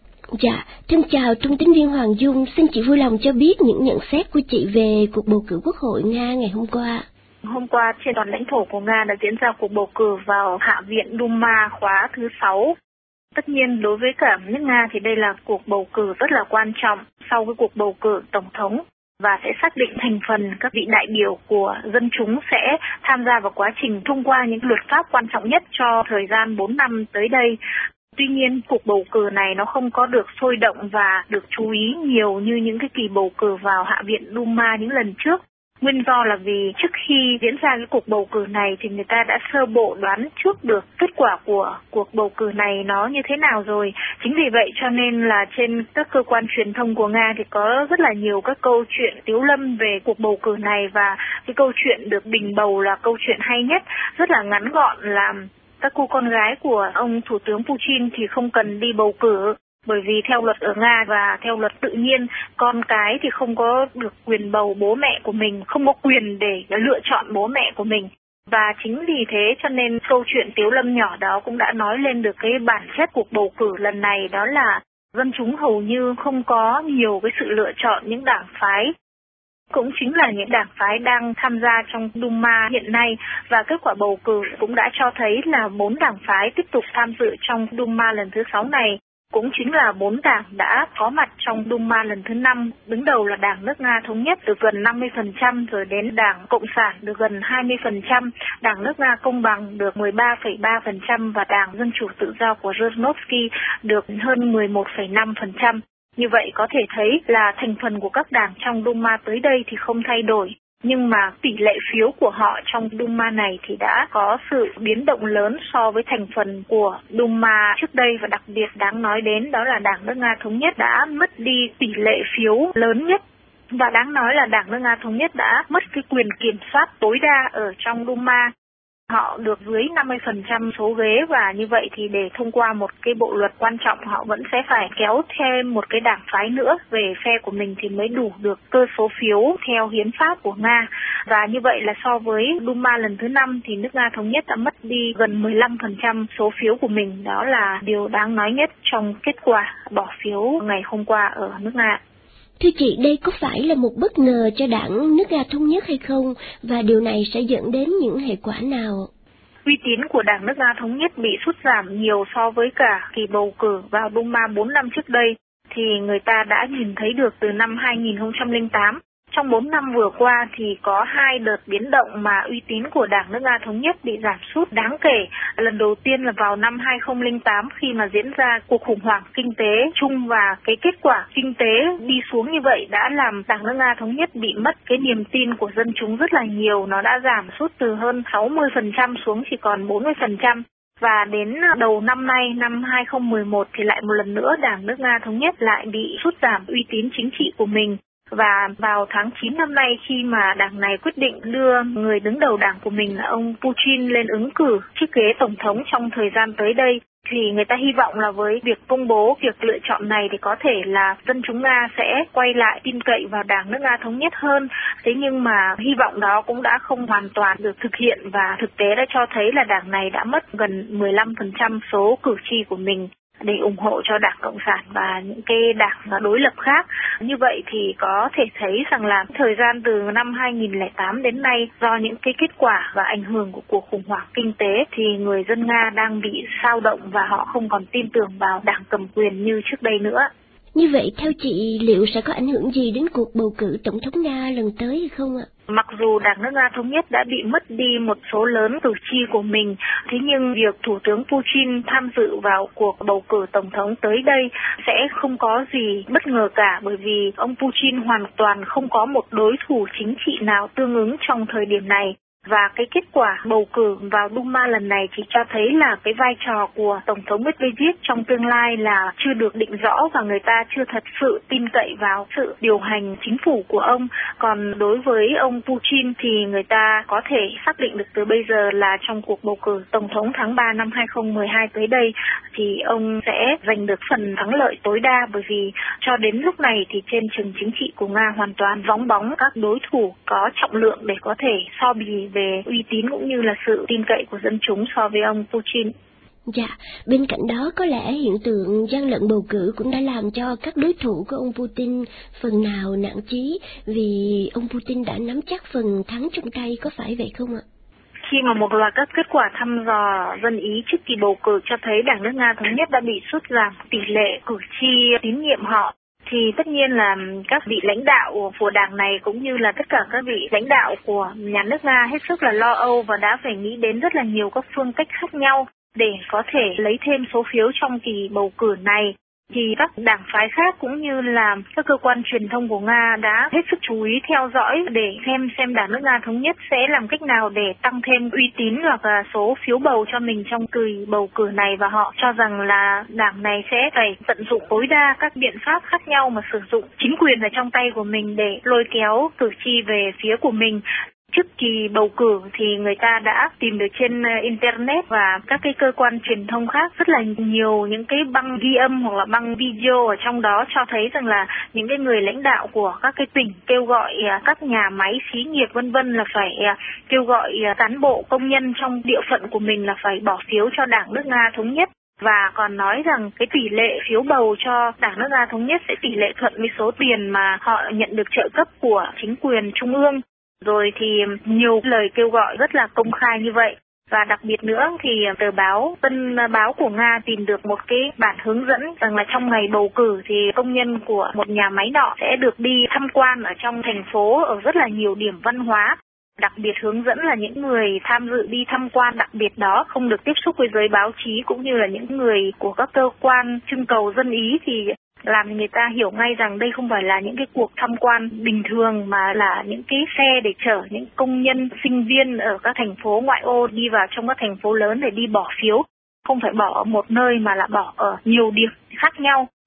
Dạ, thân chào thông tín viên Hoàng Dung, xin chị vui lòng cho biết những nhận xét của chị về cuộc bầu cử quốc hội Nga ngày hôm qua. Hôm qua trên toàn lãnh thổ của Nga đã diễn ra cuộc bầu cử vào Hạ viện Duma khóa thứ 6. Tất nhiên đối với cả nước Nga thì đây là cuộc bầu cử rất là quan trọng sau cái cuộc bầu cử tổng thống và sẽ xác định thành phần các vị đại biểu của dân chúng sẽ tham gia vào quá trình thông qua những luật pháp quan trọng nhất cho thời gian 4 năm tới đây. Tuy nhiên, cuộc bầu cử này nó không có được sôi động và được chú ý nhiều như những cái kỳ bầu cử vào Hạ viện Duma những lần trước. Nguyên do là vì trước khi diễn ra cái cuộc bầu cử này thì người ta đã sơ bộ đoán trước được kết quả của cuộc bầu cử này nó như thế nào rồi. Chính vì vậy cho nên là trên các cơ quan truyền thông của Nga thì có rất là nhiều các câu chuyện tiếu lâm về cuộc bầu cử này, và cái câu chuyện được bình bầu là câu chuyện hay nhất, rất là ngắn gọn là các cô con gái của ông Thủ tướng Putin thì không cần đi bầu cử, bởi vì theo luật ở Nga và theo luật tự nhiên, con cái thì không có được quyền bầu bố mẹ của mình, không có quyền để lựa chọn bố mẹ của mình. Và chính vì thế cho nên câu chuyện tiếu lâm nhỏ đó cũng đã nói lên được cái bản chất cuộc bầu cử lần này, đó là dân chúng hầu như không có nhiều cái sự lựa chọn những đảng phái. Cũng chính là những đảng phái đang tham gia trong Duma hiện nay, và kết quả bầu cử cũng đã cho thấy là 4 đảng phái tiếp tục tham dự trong Duma lần thứ 6 này. Cũng chính là 4 đảng đã có mặt trong Duma lần thứ 5, đứng đầu là Đảng nước Nga Thống nhất được gần 50%, rồi đến Đảng Cộng sản được gần 20%, Đảng nước Nga Công bằng được 13,3% và Đảng Dân chủ tự do của Zhirinovsky được hơn 11,5%. Như vậy có thể thấy là thành phần của các đảng trong Duma tới đây thì không thay đổi, nhưng mà tỷ lệ phiếu của họ trong Duma này thì đã có sự biến động lớn so với thành phần của Duma trước đây, và đặc biệt đáng nói đến đó là Đảng nước Nga Thống nhất đã mất đi tỷ lệ phiếu lớn nhất. Và đáng nói là Đảng nước Nga Thống nhất đã mất cái quyền kiểm soát tối đa ở trong Duma. Họ được dưới 50% số ghế và như vậy thì để thông qua một cái bộ luật quan trọng họ vẫn sẽ phải kéo thêm một cái đảng phái nữa về phe của mình thì mới đủ được cơ số phiếu theo hiến pháp của Nga. Và như vậy là so với Duma lần thứ 5 thì nước Nga Thống nhất đã mất đi gần 15% số phiếu của mình. Đó là điều đáng nói nhất trong kết quả bỏ phiếu ngày hôm qua ở nước Nga. Thưa chị, đây có phải là một bất ngờ cho đảng nước Nga Thống nhất hay không? Và điều này sẽ dẫn đến những hệ quả nào? Uy tín của Đảng nước Nga Thống nhất bị sút giảm nhiều so với cả kỳ bầu cử vào Duma 4 năm trước đây, thì người ta đã nhìn thấy được từ năm 2008. Trong 4 năm vừa qua thì có 2 đợt biến động mà uy tín của Đảng nước Nga Thống nhất bị giảm sút đáng kể. Lần đầu tiên là vào năm 2008 khi mà diễn ra cuộc khủng hoảng kinh tế chung và cái kết quả kinh tế đi xuống như vậy đã làm Đảng nước Nga Thống nhất bị mất cái niềm tin của dân chúng rất là nhiều. Nó đã giảm sút từ hơn 60% xuống chỉ còn 40%. Và đến đầu năm nay, năm 2011 thì lại một lần nữa Đảng nước Nga Thống nhất lại bị sút giảm uy tín chính trị của mình. Và vào tháng 9 năm nay khi mà đảng này quyết định đưa người đứng đầu đảng của mình là ông Putin lên ứng cử chiếc ghế tổng thống trong thời gian tới đây, thì người ta hy vọng là với việc công bố việc lựa chọn này thì có thể là dân chúng Nga sẽ quay lại tin cậy vào Đảng nước Nga Thống nhất hơn. Thế nhưng mà hy vọng đó cũng đã không hoàn toàn được thực hiện và thực tế đã cho thấy là đảng này đã mất gần 15% số cử tri của mình để ủng hộ cho Đảng Cộng sản và những cái đảng đối lập khác. Như vậy thì có thể thấy rằng là thời gian từ năm 2008 đến nay do những cái kết quả và ảnh hưởng của cuộc khủng hoảng kinh tế thì người dân Nga đang bị xao động và họ không còn tin tưởng vào đảng cầm quyền như trước đây nữa. Như vậy theo chị liệu sẽ có ảnh hưởng gì đến cuộc bầu cử tổng thống Nga lần tới hay không ạ? Mặc dù Đảng nước Nga Thống nhất đã bị mất đi một số lớn cử tri của mình, thế nhưng việc Thủ tướng Putin tham dự vào cuộc bầu cử tổng thống tới đây sẽ không có gì bất ngờ cả, bởi vì ông Putin hoàn toàn không có một đối thủ chính trị nào tương ứng trong thời điểm này. Và cái kết quả bầu cử vào Duma lần này chỉ cho thấy là cái vai trò của Tổng thống Medvedev trong tương lai là chưa được định rõ và người ta chưa thật sự tin cậy vào sự điều hành chính phủ của ông. Còn đối với ông Putin thì người ta có thể xác định được từ bây giờ là trong cuộc bầu cử Tổng thống tháng 3 năm 2012 tới đây thì ông sẽ giành được phần thắng lợi tối đa, bởi vì cho đến lúc này thì trên trường chính trị của Nga hoàn toàn vắng bóng các đối thủ có trọng lượng để có thể so bì về uy tín cũng như là sự tin cậy của dân chúng so với ông Putin. Dạ, bên cạnh đó có lẽ hiện tượng gian lận bầu cử cũng đã làm cho các đối thủ của ông Putin phần nào nản chí vì ông Putin đã nắm chắc phần thắng trong tay, có phải vậy không ạ? Khi mà một loạt các kết quả thăm dò dân ý trước kỳ bầu cử cho thấy Đảng nước Nga Thống nhất đã bị sút giảm tỷ lệ cử tri tín nhiệm họ, thì tất nhiên là các vị lãnh đạo của đảng này cũng như là tất cả các vị lãnh đạo của nhà nước Nga hết sức là lo âu và đã phải nghĩ đến rất là nhiều các phương cách khác nhau để có thể lấy thêm số phiếu trong kỳ bầu cử này. Thì các đảng phái khác cũng như là các cơ quan truyền thông của Nga đã hết sức chú ý theo dõi để xem Đảng nước Nga Thống nhất sẽ làm cách nào để tăng thêm uy tín hoặc là số phiếu bầu cho mình trong kỳ bầu cử này, và họ cho rằng là đảng này sẽ phải tận dụng tối đa các biện pháp khác nhau mà sử dụng chính quyền ở trong tay của mình để lôi kéo cử tri về phía của mình. Trước kỳ bầu cử thì người ta đã tìm được trên Internet và các cái cơ quan truyền thông khác rất là nhiều những cái băng ghi âm hoặc là băng video ở trong đó cho thấy rằng là những cái người lãnh đạo của các cái tỉnh kêu gọi các nhà máy xí nghiệp vân vân là phải kêu gọi cán bộ công nhân trong địa phận của mình là phải bỏ phiếu cho Đảng nước Nga Thống nhất. Và còn nói rằng cái tỷ lệ phiếu bầu cho Đảng nước Nga Thống nhất sẽ tỷ lệ thuận với số tiền mà họ nhận được trợ cấp của chính quyền trung ương. Rồi thì nhiều lời kêu gọi rất là công khai như vậy. Và đặc biệt nữa thì tờ báo Tân Báo của Nga tìm được một cái bản hướng dẫn rằng là trong ngày bầu cử thì công nhân của một nhà máy nọ sẽ được đi tham quan ở trong thành phố ở rất là nhiều điểm văn hóa. Đặc biệt hướng dẫn là những người tham dự đi tham quan đặc biệt đó không được tiếp xúc với giới báo chí cũng như là những người của các cơ quan trưng cầu dân ý, thì làm người ta hiểu ngay rằng đây không phải là những cái cuộc tham quan bình thường mà là những cái xe để chở những công nhân, sinh viên ở các thành phố ngoại ô đi vào trong các thành phố lớn để đi bỏ phiếu. Không phải bỏ ở một nơi mà là bỏ ở nhiều điểm khác nhau.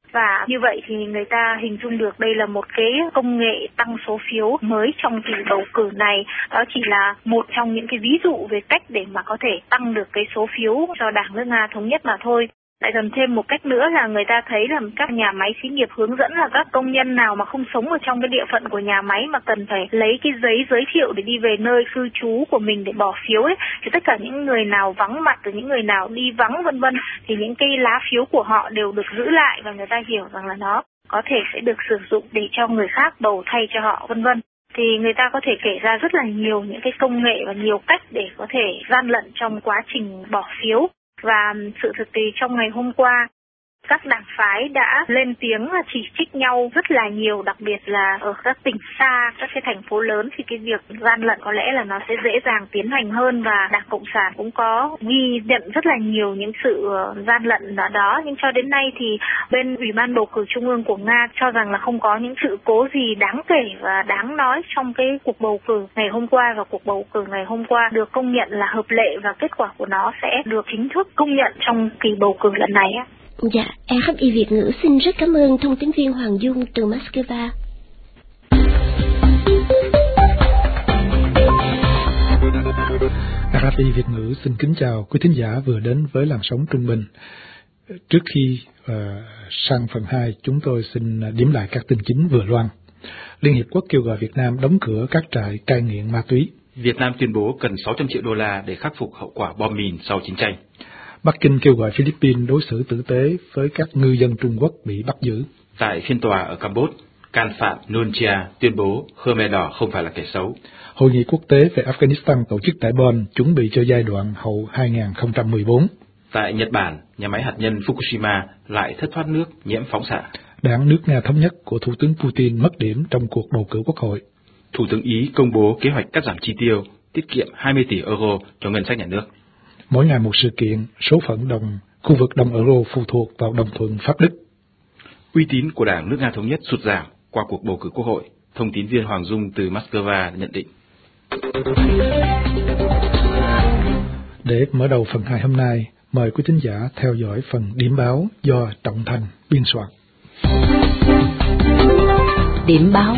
Và như vậy thì người ta hình dung được đây là một cái công nghệ tăng số phiếu mới trong kỳ bầu cử này. Đó chỉ là một trong những cái ví dụ về cách để mà có thể tăng được cái số phiếu cho Đảng nước Nga Thống nhất mà thôi. Lại còn thêm một cách nữa là người ta thấy là các nhà máy xí nghiệp hướng dẫn là các công nhân nào mà không sống ở trong cái địa phận của nhà máy mà cần phải lấy cái giấy giới thiệu để đi về nơi cư trú của mình để bỏ phiếu ấy, thì tất cả những người nào vắng mặt, rồi những người nào đi vắng vân vân, thì những cái lá phiếu của họ đều được giữ lại và người ta hiểu rằng là nó có thể sẽ được sử dụng để cho người khác bầu thay cho họ vân vân. Thì người ta có thể kể ra rất là nhiều những cái công nghệ và nhiều cách để có thể gian lận trong quá trình bỏ phiếu. Và sự thực thì trong ngày hôm qua, các đảng phái đã lên tiếng chỉ trích nhau rất là nhiều, đặc biệt là ở các tỉnh xa, các cái thành phố lớn thì cái việc gian lận có lẽ là nó sẽ dễ dàng tiến hành hơn, và Đảng Cộng sản cũng có ghi nhận rất là nhiều những sự gian lận đó. Nhưng cho đến nay thì bên Ủy ban bầu cử Trung ương của Nga cho rằng là không có những sự cố gì đáng kể và đáng nói trong cái cuộc bầu cử ngày hôm qua, và cuộc bầu cử ngày hôm qua được công nhận là hợp lệ và kết quả của nó sẽ được chính thức công nhận trong kỳ bầu cử lần này. Dạ, RFI Việt ngữ xin rất cảm ơn thông tín viên Hoàng Dung từ Moscow. RFI Việt ngữ xin kính chào quý thính giả vừa đến với làn sóng trung bình. Trước khi sang phần 2, chúng tôi xin điểm lại các tin chính vừa loan. Liên Hiệp Quốc kêu gọi Việt Nam đóng cửa các trại cai nghiện ma túy. Việt Nam tuyên bố cần 600 triệu đô la để khắc phục hậu quả bom mìn sau chiến tranh. Bắc Kinh kêu gọi Philippines đối xử tử tế với các ngư dân Trung Quốc bị bắt giữ. Tại phiên tòa ở Campuchia, can phạm Nunchia tuyên bố Khmer Đỏ không phải là kẻ xấu. Hội nghị quốc tế về Afghanistan tổ chức tại Bonn chuẩn bị cho giai đoạn hậu 2014. Tại Nhật Bản, nhà máy hạt nhân Fukushima lại thất thoát nước nhiễm phóng xạ. Đảng nước Nga Thống nhất của Thủ tướng Putin mất điểm trong cuộc bầu cử quốc hội. Thủ tướng Ý công bố kế hoạch cắt giảm chi tiêu, tiết kiệm 20 tỷ euro cho ngân sách nhà nước. Mỗi ngày một sự kiện, số phận khu vực đồng euro phụ thuộc vào đồng thuận Pháp Đức. Uy tín của Đảng nước Nga Thống nhất sụt giảm qua cuộc bầu cử quốc hội, thông tín viên Hoàng Dung từ Moscow nhận định. Để mở đầu phần 2 hôm nay, mời quý thính giả theo dõi phần điểm báo do Trọng Thành biên soạn. Điểm báo.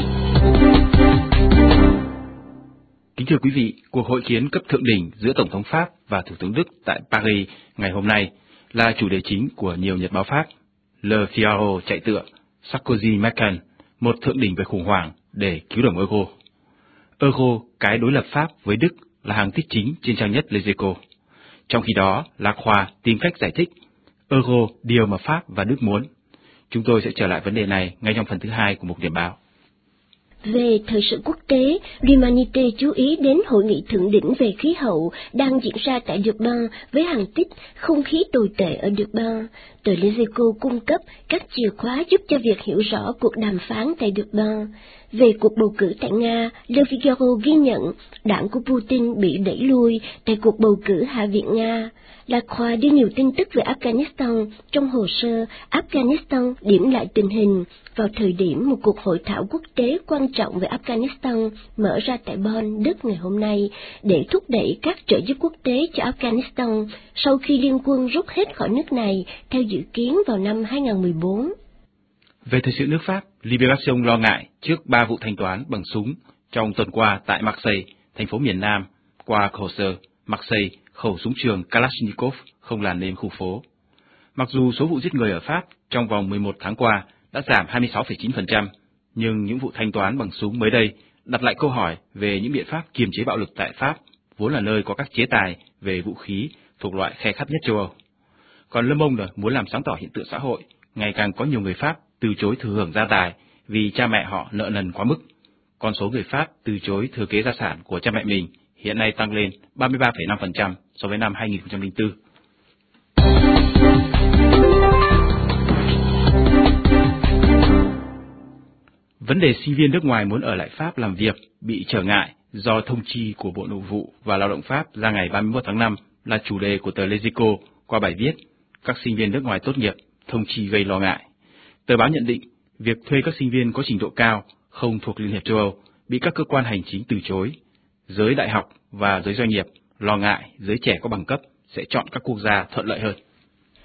Kính thưa quý vị, cuộc hội kiến cấp thượng đỉnh giữa Tổng thống Pháp và Thủ tướng Đức tại Paris ngày hôm nay là chủ đề chính của nhiều nhật báo Pháp. Le Figaro chạy tựa Sarkozy Merkel, một thượng đỉnh về khủng hoảng để cứu đồng euro. Euro, cái đối lập Pháp với Đức, là hàng tiết chính trên trang nhất Les Echos. Trong khi đó, La Croix tìm cách giải thích Euro, điều mà Pháp và Đức muốn. Chúng tôi sẽ trở lại vấn đề này ngay trong phần thứ 2 của mục điểm báo. Về thời sự quốc tế, L'Humanité chú ý đến hội nghị thượng đỉnh về khí hậu đang diễn ra tại Durban với hàng tích không khí tồi tệ ở Durban. Tờ Les Echos cung cấp các chìa khóa giúp cho việc hiểu rõ cuộc đàm phán tại Durban. Về cuộc bầu cử tại Nga, Le Figaro ghi nhận đảng của Putin bị đẩy lui tại cuộc bầu cử Hạ viện Nga. La Croix đưa nhiều tin tức về Afghanistan trong hồ sơ Afghanistan điểm lại tình hình vào thời điểm một cuộc hội thảo quốc tế quan trọng về Afghanistan mở ra tại Bonn, Đức ngày hôm nay để thúc đẩy các trợ giúp quốc tế cho Afghanistan sau khi liên quân rút hết khỏi nước này theo dự kiến vào năm 2014. Về thời sự nước Pháp, Libération lo ngại trước 3 vụ thanh toán bằng súng trong tuần qua tại Marseille, thành phố miền Nam, qua hồ sơ Marseille, khẩu súng trường Kalashnikov không là nêm khu phố. Mặc dù số vụ giết người ở Pháp trong vòng 11 tháng qua đã giảm 26,9%, nhưng những vụ thanh toán bằng súng mới đây đặt lại câu hỏi về những biện pháp kiềm chế bạo lực tại Pháp, vốn là nơi có các chế tài về vũ khí thuộc loại khe khắt nhất châu Âu. Còn Le Monde muốn làm sáng tỏ hiện tượng xã hội, ngày càng có nhiều người Pháp từ chối thừa hưởng gia tài vì cha mẹ họ nợ nần quá mức. Con số người Pháp từ chối thừa kế gia sản của cha mẹ mình hiện nay tăng lên 33,5% so với năm 2004. Vấn đề sinh viên nước ngoài muốn ở lại Pháp làm việc bị trở ngại do thông chi của Bộ Nội vụ và Lao động Pháp ra ngày 31 tháng 5 là chủ đề của tờ Les Echos qua bài viết "Các sinh viên nước ngoài tốt nghiệp, thông chi gây lo ngại". Tờ báo nhận định việc thuê các sinh viên có trình độ cao không thuộc Liên hiệp châu Âu bị các cơ quan hành chính từ chối. Giới đại học và giới doanh nghiệp lo ngại giới trẻ có bằng cấp sẽ chọn các quốc gia thuận lợi hơn.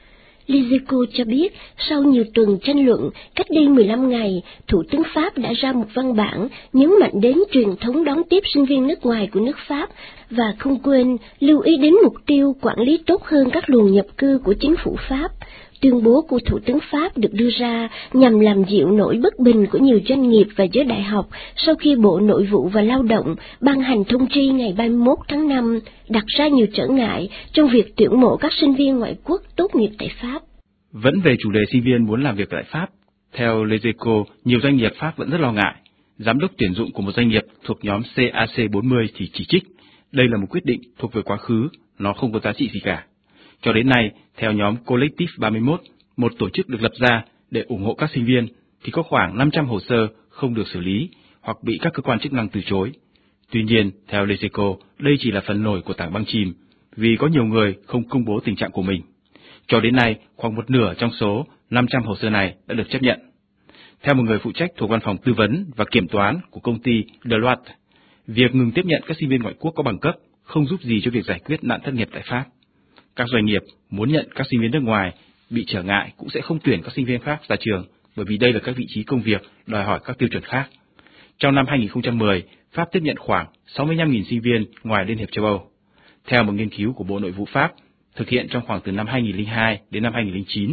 Lizeco cho biết, sau nhiều tuần tranh luận, cách đây 15 ngày, Thủ tướng Pháp đã ra một văn bản nhấn mạnh đến truyền thống đón tiếp sinh viên nước ngoài của nước Pháp và không quên lưu ý đến mục tiêu quản lý tốt hơn các luồng nhập cư của chính phủ Pháp. Tuyên bố của Thủ tướng Pháp được đưa ra nhằm làm dịu nỗi bất bình của nhiều doanh nghiệp và giới đại học sau khi Bộ Nội vụ và Lao động ban hành thông tri ngày 31 tháng 5 đặt ra nhiều trở ngại trong việc tuyển mộ các sinh viên ngoại quốc tốt nghiệp tại Pháp. Vẫn về chủ đề sinh viên muốn làm việc tại Pháp, theo Lizeco, nhiều doanh nghiệp Pháp vẫn rất lo ngại. Giám đốc tuyển dụng của một doanh nghiệp thuộc nhóm CAC40 thì chỉ trích, đây là một quyết định thuộc về quá khứ, nó không có giá trị gì cả. Cho đến nay, theo nhóm Collectif 31, một tổ chức được lập ra để ủng hộ các sinh viên, thì có khoảng 500 hồ sơ không được xử lý hoặc bị các cơ quan chức năng từ chối. Tuy nhiên, theo Lizeco, đây chỉ là phần nổi của tảng băng chìm, vì có nhiều người không công bố tình trạng của mình. Cho đến nay, khoảng một nửa trong số 500 hồ sơ này đã được chấp nhận. Theo một người phụ trách thuộc văn phòng tư vấn và kiểm toán của công ty Deloitte, việc ngừng tiếp nhận các sinh viên ngoại quốc có bằng cấp không giúp gì cho việc giải quyết nạn thất nghiệp tại Pháp. Các doanh nghiệp muốn nhận các sinh viên nước ngoài bị trở ngại cũng sẽ không tuyển các sinh viên khác ra trường, bởi vì đây là các vị trí công việc đòi hỏi các tiêu chuẩn khác. Trong năm 2010, Pháp tiếp nhận khoảng 65.000 sinh viên ngoài Liên hiệp châu Âu. Theo một nghiên cứu của Bộ Nội vụ Pháp, thực hiện trong khoảng từ năm 2002 đến năm 2009,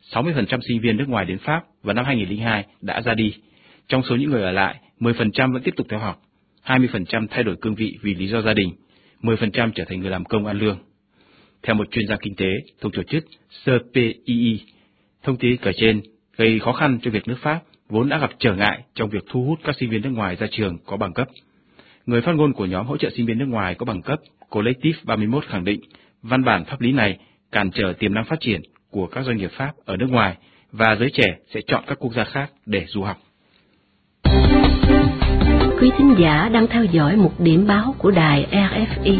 60% sinh viên nước ngoài đến Pháp vào năm 2002 đã ra đi. Trong số những người ở lại, 10% vẫn tiếp tục theo học, 20% thay đổi cương vị vì lý do gia đình, 10% trở thành người làm công ăn lương. Theo một chuyên gia kinh tế thuộc tổ chức CPII, thông tin kể trên gây khó khăn cho việc nước Pháp vốn đã gặp trở ngại trong việc thu hút các sinh viên nước ngoài ra trường có bằng cấp. Người phát ngôn của nhóm hỗ trợ sinh viên nước ngoài có bằng cấp Collectif 31 khẳng định văn bản pháp lý này cản trở tiềm năng phát triển của các doanh nghiệp Pháp ở nước ngoài và giới trẻ sẽ chọn các quốc gia khác để du học. Quý thính giả đang theo dõi một điểm báo của đài RFI.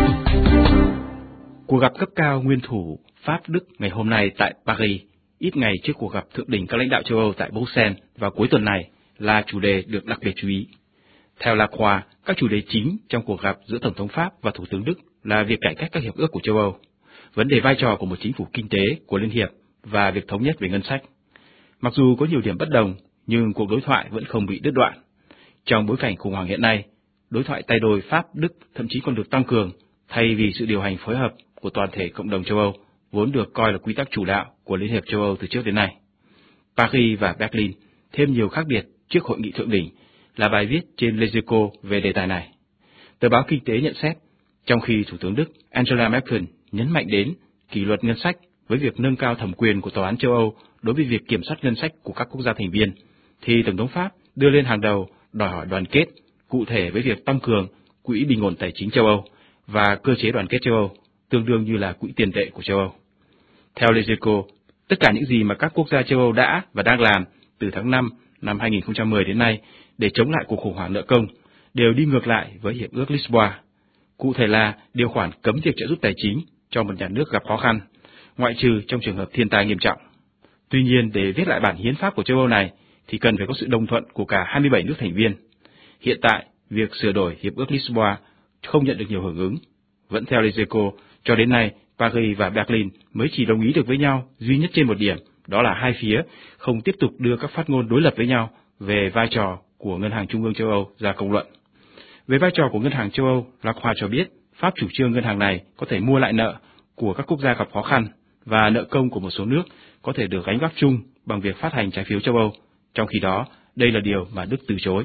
Cuộc gặp cấp cao nguyên thủ Pháp-Đức ngày hôm nay tại Paris, ít ngày trước cuộc gặp thượng đỉnh các lãnh đạo châu Âu tại Bruxelles vào cuối tuần này, là chủ đề được đặc biệt chú ý. Theo La Croix, các chủ đề chính trong cuộc gặp giữa Tổng thống Pháp và Thủ tướng Đức là việc cải cách các hiệp ước của châu Âu, vấn đề vai trò của một chính phủ kinh tế của Liên hiệp và việc thống nhất về ngân sách. Mặc dù có nhiều điểm bất đồng, nhưng cuộc đối thoại vẫn không bị đứt đoạn. Trong bối cảnh khủng hoảng hiện nay, đối thoại tay đôi Pháp-Đức thậm chí còn được tăng cường thay vì sự điều hành phối hợp của toàn thể cộng đồng châu Âu, vốn được coi là quy tắc chủ đạo của Liên hiệp châu Âu từ trước đến nay. Paris và Berlin thêm nhiều khác biệt trước hội nghị thượng đỉnh là bài viết trên Lizeco về đề tài này. Tờ báo Kinh tế nhận xét, trong khi Thủ tướng Đức Angela Merkel nhấn mạnh đến kỷ luật ngân sách với việc nâng cao thẩm quyền của Tòa án châu Âu đối với việc kiểm soát ngân sách của các quốc gia thành viên, thì Tổng thống Pháp đưa lên hàng đầu đòi hỏi đoàn kết, cụ thể với việc tăng cường Quỹ Bình ổn Tài chính châu Âu và cơ chế đoàn kết châu Âu, tương đương như là Quỹ tiền tệ của châu Âu. Theo Lizeco, tất cả những gì mà các quốc gia châu Âu đã và đang làm từ tháng 5 năm 2010 đến nay để chống lại cuộc khủng hoảng nợ công đều đi ngược lại với Hiệp ước Lisboa. Cụ thể là điều khoản cấm việc trợ giúp tài chính cho một nhà nước gặp khó khăn, ngoại trừ trong trường hợp thiên tai nghiêm trọng. Tuy nhiên, để viết lại bản hiến pháp của châu Âu này thì cần phải có sự đồng thuận của cả 27 nước thành viên. Hiện tại, việc sửa đổi Hiệp ước Lisboa không nhận được nhiều hưởng ứng. Vẫn theo Lizeco, cho đến nay, Paris và Berlin mới chỉ đồng ý được với nhau duy nhất trên một điểm, đó là hai phía không tiếp tục đưa các phát ngôn đối lập với nhau về vai trò của Ngân hàng Trung ương châu Âu ra công luận. Về vai trò của Ngân hàng châu Âu, La Croix cho biết Pháp chủ trương ngân hàng này có thể mua lại nợ của các quốc gia gặp khó khăn và nợ công của một số nước có thể được gánh vác chung bằng việc phát hành trái phiếu châu Âu. Trong khi đó, đây là điều mà Đức từ chối.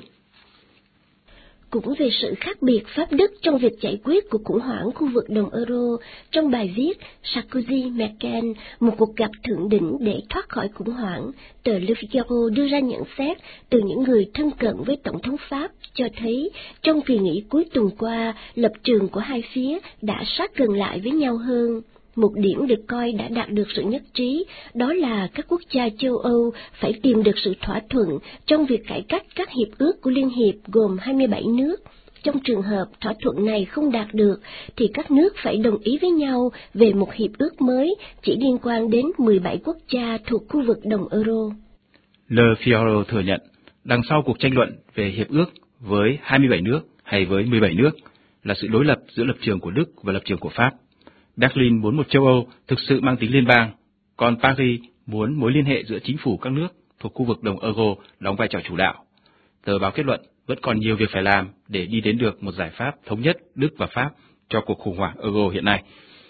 Cũng về sự khác biệt Pháp-Đức trong việc giải quyết cuộc khủng hoảng khu vực đồng euro, trong bài viết Sarkozy-Merkel, một cuộc gặp thượng đỉnh để thoát khỏi khủng hoảng, tờ Le Figaro đưa ra nhận xét từ những người thân cận với Tổng thống Pháp, cho thấy trong kỳ nghỉ cuối tuần qua, lập trường của hai phía đã sát gần lại với nhau hơn. Một điểm được coi đã đạt được sự nhất trí, đó là các quốc gia châu Âu phải tìm được sự thỏa thuận trong việc cải cách các hiệp ước của Liên hiệp gồm 27 nước. Trong trường hợp thỏa thuận này không đạt được, thì các nước phải đồng ý với nhau về một hiệp ước mới chỉ liên quan đến 17 quốc gia thuộc khu vực đồng euro. Le Figaro thừa nhận, đằng sau cuộc tranh luận về hiệp ước với 27 nước hay với 17 nước là sự đối lập giữa lập trường của Đức và lập trường của Pháp. Berlin muốn một châu Âu thực sự mang tính liên bang, còn Paris muốn mối liên hệ giữa chính phủ các nước thuộc khu vực đồng euro đóng vai trò chủ đạo. Tờ báo kết luận vẫn còn nhiều việc phải làm để đi đến được một giải pháp thống nhất Đức và Pháp cho cuộc khủng hoảng euro hiện nay.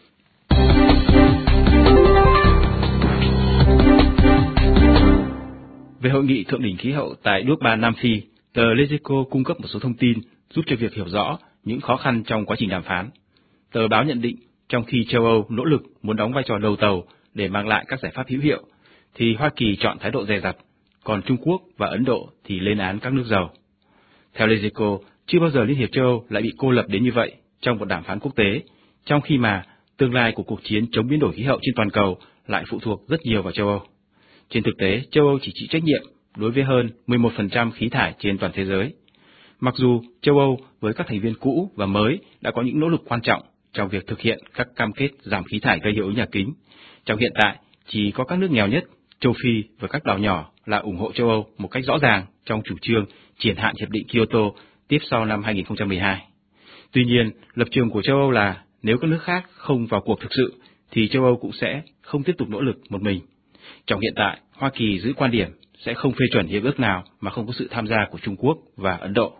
Về hội nghị thượng đỉnh khí hậu tại Durban, Nam Phi, tờ Lezico cung cấp một số thông tin giúp cho việc hiểu rõ những khó khăn trong quá trình đàm phán. Tờ báo nhận định, trong khi châu Âu nỗ lực muốn đóng vai trò đầu tàu để mang lại các giải pháp hữu hiệu, thì Hoa Kỳ chọn thái độ dè dặt, còn Trung Quốc và Ấn Độ thì lên án các nước giàu. Theo Lezico, chưa bao giờ Liên hiệp châu Âu lại bị cô lập đến như vậy trong một đàm phán quốc tế, trong khi mà tương lai của cuộc chiến chống biến đổi khí hậu trên toàn cầu lại phụ thuộc rất nhiều vào châu Âu. Trên thực tế, châu Âu chỉ chịu trách nhiệm đối với hơn 11% khí thải trên toàn thế giới. Mặc dù châu Âu với các thành viên cũ và mới đã có những nỗ lực quan trọng trong việc thực hiện các cam kết giảm khí thải gây hiệu ứng nhà kính, trong hiện tại chỉ có các nước nghèo nhất, châu Phi và các đảo nhỏ là ủng hộ châu Âu một cách rõ ràng trong chủ trương triển hạn Hiệp định Kyoto tiếp sau năm 2012. Tuy nhiên, lập trường của châu Âu là nếu các nước khác không vào cuộc thực sự, thì châu Âu cũng sẽ không tiếp tục nỗ lực một mình. Trong hiện tại, Hoa Kỳ giữ quan điểm sẽ không phê chuẩn hiệp ước nào mà không có sự tham gia của Trung Quốc và Ấn Độ.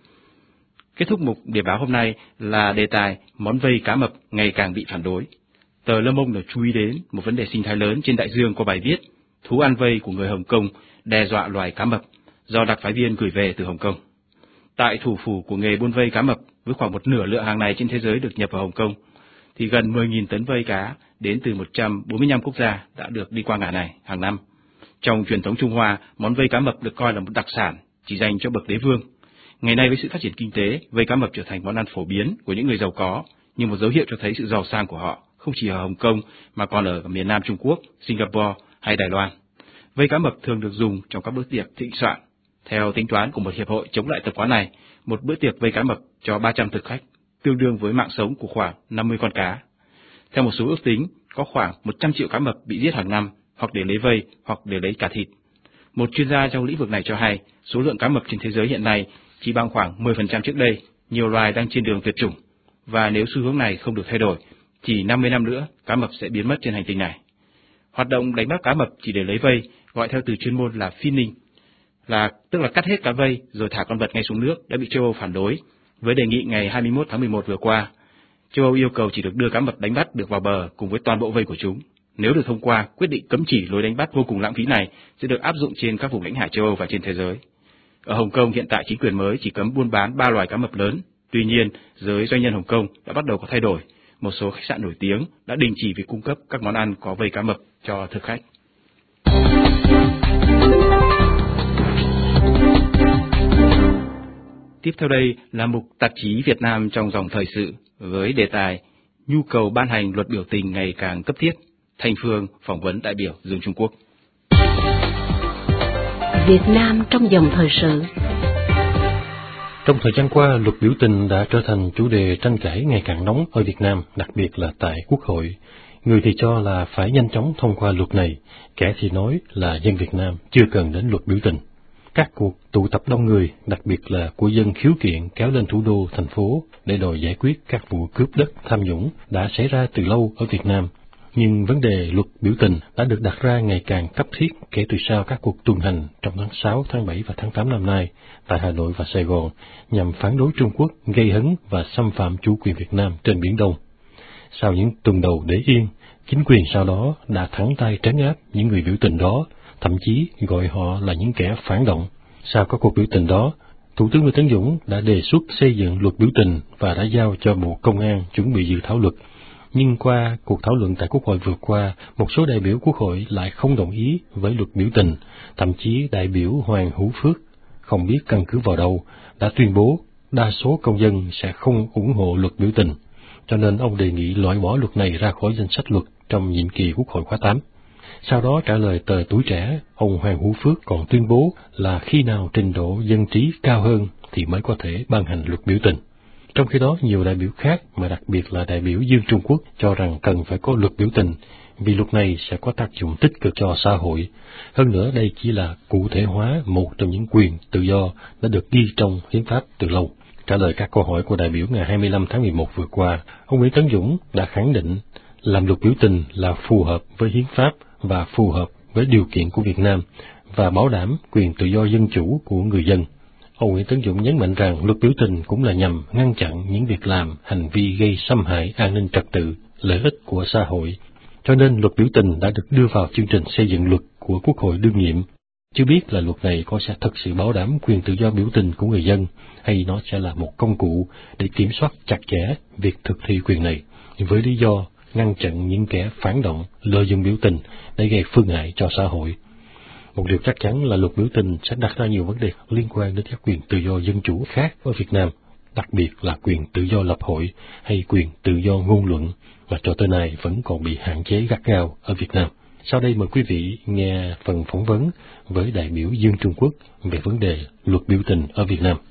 Kết thúc mục điểm báo hôm nay là đề tài món vây cá mập ngày càng bị phản đối. Tờ Le Monde chú ý đến một vấn đề sinh thái lớn trên đại dương qua bài viết thú ăn vây của người Hồng Kông đe dọa loài cá mập do đặc phái viên gửi về từ Hồng Kông. Tại thủ phủ của nghề buôn vây cá mập với khoảng một nửa lượng hàng này trên thế giới được nhập vào Hồng Kông, thì gần 10.000 tấn vây cá đến từ 145 quốc gia đã được đi qua ngã này hàng năm. Trong truyền thống Trung Hoa, món vây cá mập được coi là một đặc sản chỉ dành cho bậc đế vương. Ngày nay với sự phát triển kinh tế, vây cá mập trở thành món ăn phổ biến của những người giàu có, như một dấu hiệu cho thấy sự giàu sang của họ, không chỉ ở Hồng Kông mà còn ở miền Nam Trung Quốc, Singapore hay Đài Loan. Vây cá mập thường được dùng trong các bữa tiệc thịnh soạn. Theo tính toán của một hiệp hội chống lại tập quán này, một bữa tiệc vây cá mập cho 300 thực khách, tương đương với mạng sống của khoảng 50 con cá. Theo một số ước tính, có khoảng 100 triệu cá mập bị giết hàng năm, hoặc để lấy vây, hoặc để lấy cả thịt. Một chuyên gia trong lĩnh vực này cho hay, số lượng cá mập trên thế giới hiện nay chỉ bằng khoảng 10% trước đây, nhiều loài đang trên đường tuyệt chủng. Và nếu xu hướng này không được thay đổi, chỉ 50 năm nữa, cá mập sẽ biến mất trên hành tinh này. Hoạt động đánh bắt cá mập chỉ để lấy vây, gọi theo từ chuyên môn là finning, tức là cắt hết cá vây rồi thả con vật ngay xuống nước, đã bị châu Âu phản đối, với đề nghị ngày 21 tháng 11 vừa qua. Châu Âu yêu cầu chỉ được đưa cá mập đánh bắt được vào bờ cùng với toàn bộ vây của chúng. Nếu được thông qua, quyết định cấm chỉ lối đánh bắt vô cùng lãng phí này sẽ được áp dụng trên các vùng lãnh hải châu Âu và trên thế giới. Ở Hồng Kông hiện tại chính quyền mới chỉ cấm buôn bán 3 loài cá mập lớn. Tuy nhiên, giới doanh nhân Hồng Kông đã bắt đầu có thay đổi. Một số khách sạn nổi tiếng đã đình chỉ việc cung cấp các món ăn có vây cá mập cho thực khách. Tiếp theo đây là mục tạp chí Việt Nam trong dòng thời sự với đề tài nhu cầu ban hành luật biểu tình ngày càng cấp thiết. Thanh Phương phỏng vấn đại biểu Dương Trung Quốc. Việt Nam trong dòng thời sự. Trong thời gian qua, luật biểu tình đã trở thành chủ đề tranh cãi ngày càng nóng ở Việt Nam, đặc biệt là tại Quốc hội. Người thì cho là phải nhanh chóng thông qua luật này, kẻ thì nói là dân Việt Nam chưa cần đến luật biểu tình. Các cuộc tụ tập đông người, đặc biệt là của dân khiếu kiện kéo lên thủ đô, thành phố để đòi giải quyết các vụ cướp đất, tham nhũng đã xảy ra từ lâu ở Việt Nam. Nhưng vấn đề luật biểu tình đã được đặt ra ngày càng cấp thiết kể từ sau các cuộc tuần hành trong tháng 6, tháng 7 và tháng 8 năm nay tại Hà Nội và Sài Gòn nhằm phản đối Trung Quốc gây hấn và xâm phạm chủ quyền Việt Nam trên Biển Đông. Sau những tuần đầu để yên, chính quyền sau đó đã thẳng tay trấn áp những người biểu tình đó, thậm chí gọi họ là những kẻ phản động. Sau các cuộc biểu tình đó, Thủ tướng Nguyễn Tấn Dũng đã đề xuất xây dựng luật biểu tình và đã giao cho Bộ Công an chuẩn bị dự thảo luật. Nhưng qua cuộc thảo luận tại Quốc hội vừa qua, một số đại biểu Quốc hội lại không đồng ý với luật biểu tình, thậm chí đại biểu Hoàng Hữu Phước, không biết căn cứ vào đâu, đã tuyên bố đa số công dân sẽ không ủng hộ luật biểu tình, cho nên ông đề nghị loại bỏ luật này ra khỏi danh sách luật trong nhiệm kỳ Quốc hội khóa 8. Sau đó trả lời tờ Tuổi Trẻ, ông Hoàng Hữu Phước còn tuyên bố là khi nào trình độ dân trí cao hơn thì mới có thể ban hành luật biểu tình. Trong khi đó, nhiều đại biểu khác, mà đặc biệt là đại biểu Dương Trung Quốc, cho rằng cần phải có luật biểu tình, vì luật này sẽ có tác dụng tích cực cho xã hội. Hơn nữa, đây chỉ là cụ thể hóa một trong những quyền tự do đã được ghi trong hiến pháp từ lâu. Trả lời các câu hỏi của đại biểu ngày 25 tháng 11 vừa qua, ông Nguyễn Tấn Dũng đã khẳng định làm luật biểu tình là phù hợp với hiến pháp và phù hợp với điều kiện của Việt Nam và bảo đảm quyền tự do dân chủ của người dân. Ông Nguyễn Tấn Dũng nhấn mạnh rằng luật biểu tình cũng là nhằm ngăn chặn những việc làm, hành vi gây xâm hại an ninh trật tự, lợi ích của xã hội. Cho nên luật biểu tình đã được đưa vào chương trình xây dựng luật của Quốc hội đương nhiệm. Chưa biết là luật này có sẽ thực sự bảo đảm quyền tự do biểu tình của người dân, hay nó sẽ là một công cụ để kiểm soát chặt chẽ việc thực thi quyền này, với lý do ngăn chặn những kẻ phản động lợi dụng biểu tình để gây phương hại cho xã hội. Một điều chắc chắn là luật biểu tình sẽ đặt ra nhiều vấn đề liên quan đến các quyền tự do dân chủ khác ở Việt Nam, đặc biệt là quyền tự do lập hội hay quyền tự do ngôn luận, mà cho tới nay vẫn còn bị hạn chế gắt gao ở Việt Nam. Sau đây mời quý vị nghe phần phỏng vấn với đại biểu Dương Trung Quốc về vấn đề luật biểu tình ở Việt Nam.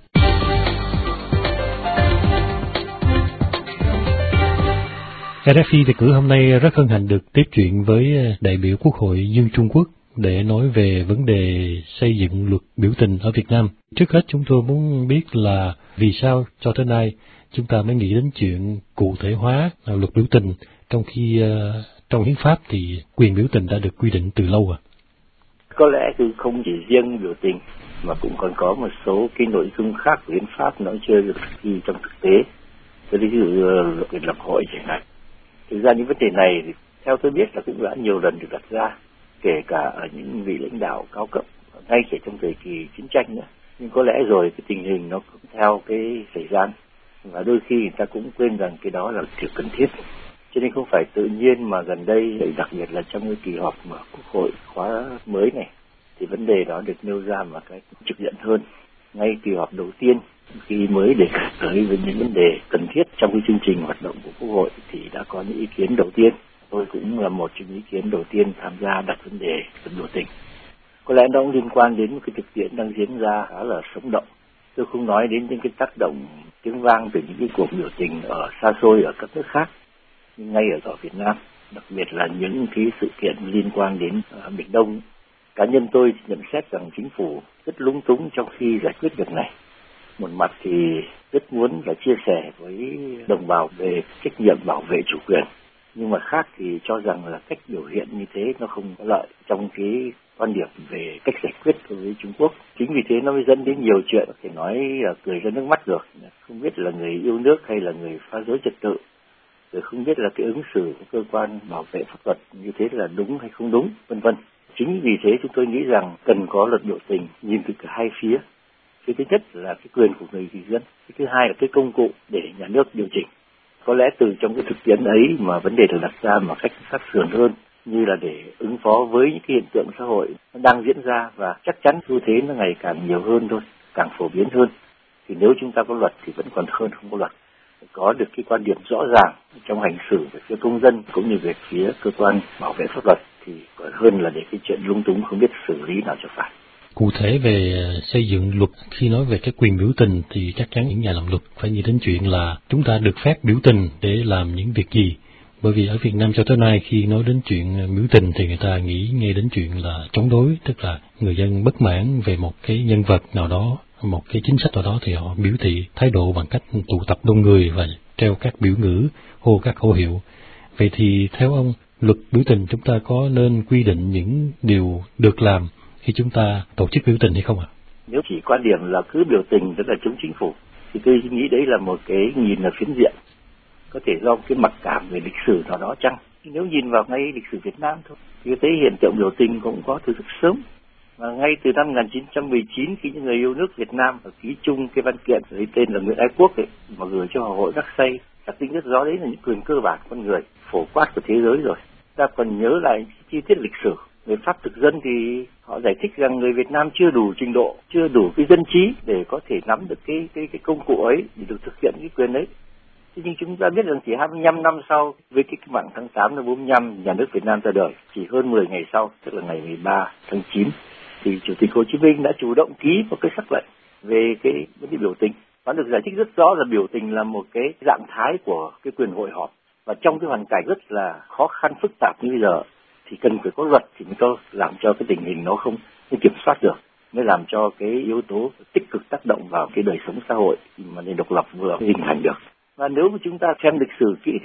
RFI Việt ngữ hôm nay rất hân hạnh được tiếp chuyện với đại biểu Quốc hội Dương Trung Quốc để nói về vấn đề xây dựng luật biểu tình ở Việt Nam. Trước hết chúng tôi muốn biết là vì sao cho tới nay chúng ta mới nghĩ đến chuyện cụ thể hóa luật biểu tình, trong khi trong hiến pháp thì quyền biểu tình đã được quy định từ lâu rồi. Có lẽคือkhông chỉ riêng biểu tình mà cũng còn có một số cái nội dung khác của hiến pháp nó chưa được thực thi trong thực tế. Ví dụ luật quyền lập hội chẳng hạn. Thực ra những vấn đề này thì theo tôi biết là cũng đã nhiều lần được đặt ra, kể cả ở những vị lãnh đạo cao cấp ngay cả trong thời kỳ chiến tranh nữa. Nhưng có lẽ rồi cái tình hình nó cũng theo cái thời gian, và đôi khi người ta cũng quên rằng cái đó là điều cần thiết. Cho nên không phải tự nhiên mà gần đây, đặc biệt là trong cái kỳ họp mà Quốc hội khóa mới này, thì vấn đề đó được nêu ra một cách trực diện hơn. Ngay kỳ họp đầu tiên, khi mới đề cập tới với những vấn đề cần thiết trong cái chương trình hoạt động của Quốc hội, thì đã có những ý kiến đầu tiên. Tôi cũng là một trong những ý kiến đầu tiên tham gia đặt vấn đề biểu tình. Có lẽ nó cũng liên quan đến một cái thực tiễn đang diễn ra khá là sống động. Tôi không nói đến những cái tác động tiếng vang từ những cái cuộc biểu tình ở xa xôi ở các nước khác, nhưng ngay ở Việt Nam, đặc biệt là những cái sự kiện liên quan đến Biển Đông. Cá nhân tôi nhận xét rằng chính phủ rất lúng túng trong khi giải quyết việc này. Một mặt thì rất muốn là chia sẻ với đồng bào về trách nhiệm bảo vệ chủ quyền, nhưng mà khác thì cho rằng là cách biểu hiện như thế nó không có lợi trong cái quan điểm về cách giải quyết với Trung Quốc. Chính vì thế nó mới dẫn đến nhiều chuyện có thể nói là cười ra nước mắt được. Không biết là người yêu nước hay là người phá rối trật tự, rồi không biết là cái ứng xử của cơ quan bảo vệ pháp luật như thế là đúng hay không đúng, vân vân. Chính vì thế chúng tôi nghĩ rằng cần có luật biểu tình nhìn từ cả hai phía. Cái thứ nhất là cái quyền của người dân, cái thứ hai là cái công cụ để nhà nước điều chỉnh. Có lẽ từ trong cái thực tiễn ấy mà vấn đề được đặt ra một cách sát sườn hơn, như là để ứng phó với những cái hiện tượng xã hội nó đang diễn ra, và chắc chắn xu thế nó ngày càng nhiều hơn thôi, càng phổ biến hơn. Thì nếu chúng ta có luật thì vẫn còn hơn không có luật. Có được cái quan điểm rõ ràng trong hành xử về phía công dân cũng như về phía cơ quan bảo vệ pháp luật thì còn hơn là để cái chuyện lung túng không biết xử lý nào cho phải. Cụ thể về xây dựng luật, khi nói về cái quyền biểu tình thì chắc chắn những nhà làm luật phải nghĩ đến chuyện là chúng ta được phép biểu tình để làm những việc gì. Bởi vì ở Việt Nam cho tới nay khi nói đến chuyện biểu tình thì người ta nghĩ ngay đến chuyện là chống đối, tức là người dân bất mãn về một cái nhân vật nào đó, một cái chính sách nào đó thì họ biểu thị thái độ bằng cách tụ tập đông người và treo các biểu ngữ, hô các khẩu hiệu. Vậy thì theo ông, luật biểu tình chúng ta có nên quy định những điều được làm khi chúng ta tổ chức biểu tình hay không ạ? Nếu chỉ quan điểm là cứ biểu tình tức là chống chính phủ thì tôi nghĩ đấy là một cái nhìn là phiến diện, có thể do cái mặc cảm về lịch sử nào đó chăng. Nếu nhìn vào ngay lịch sử Việt Nam thôi thì thấy hiện tượng biểu tình cũng có từ rất sớm, và ngay từ năm 1919 khi những người yêu nước Việt Nam và ký chung cái văn kiện lấy tên là Nguyễn Ái Quốc ấy, mà gửi cho Hòa hội Versailles, xác định rất rõ đấy là những quyền cơ bản của con người phổ quát của thế giới rồi. Ta còn nhớ lại chi tiết lịch sử về pháp thực dân thì họ giải thích rằng người Việt Nam chưa đủ trình độ, chưa đủ cái dân trí để có thể nắm được cái công cụ ấy để được thực hiện cái quyền ấy. Thế nhưng chúng ta biết rằng chỉ 25 năm sau, với cái mạng tháng 8 năm 45, nhà nước Việt Nam ra đời, chỉ hơn 10 ngày sau, tức là ngày 13 tháng 9, thì Chủ tịch Hồ Chí Minh đã chủ động ký một cái sắc lệnh về cái vấn đề biểu tình. Nó được giải thích rất rõ là biểu tình là một cái dạng thái của cái quyền hội họp, và trong cái hoàn cảnh rất là khó khăn phức tạp như bây giờ thì cần phải có luật thì mới có làm cho cái tình hình nó không kiểm soát được, mới làm cho cái yếu tố tích cực tác động vào cái đời sống xã hội mà nền độc lập vừa hình thành được. Và nếu mà chúng ta xem lịch sử kỹ thì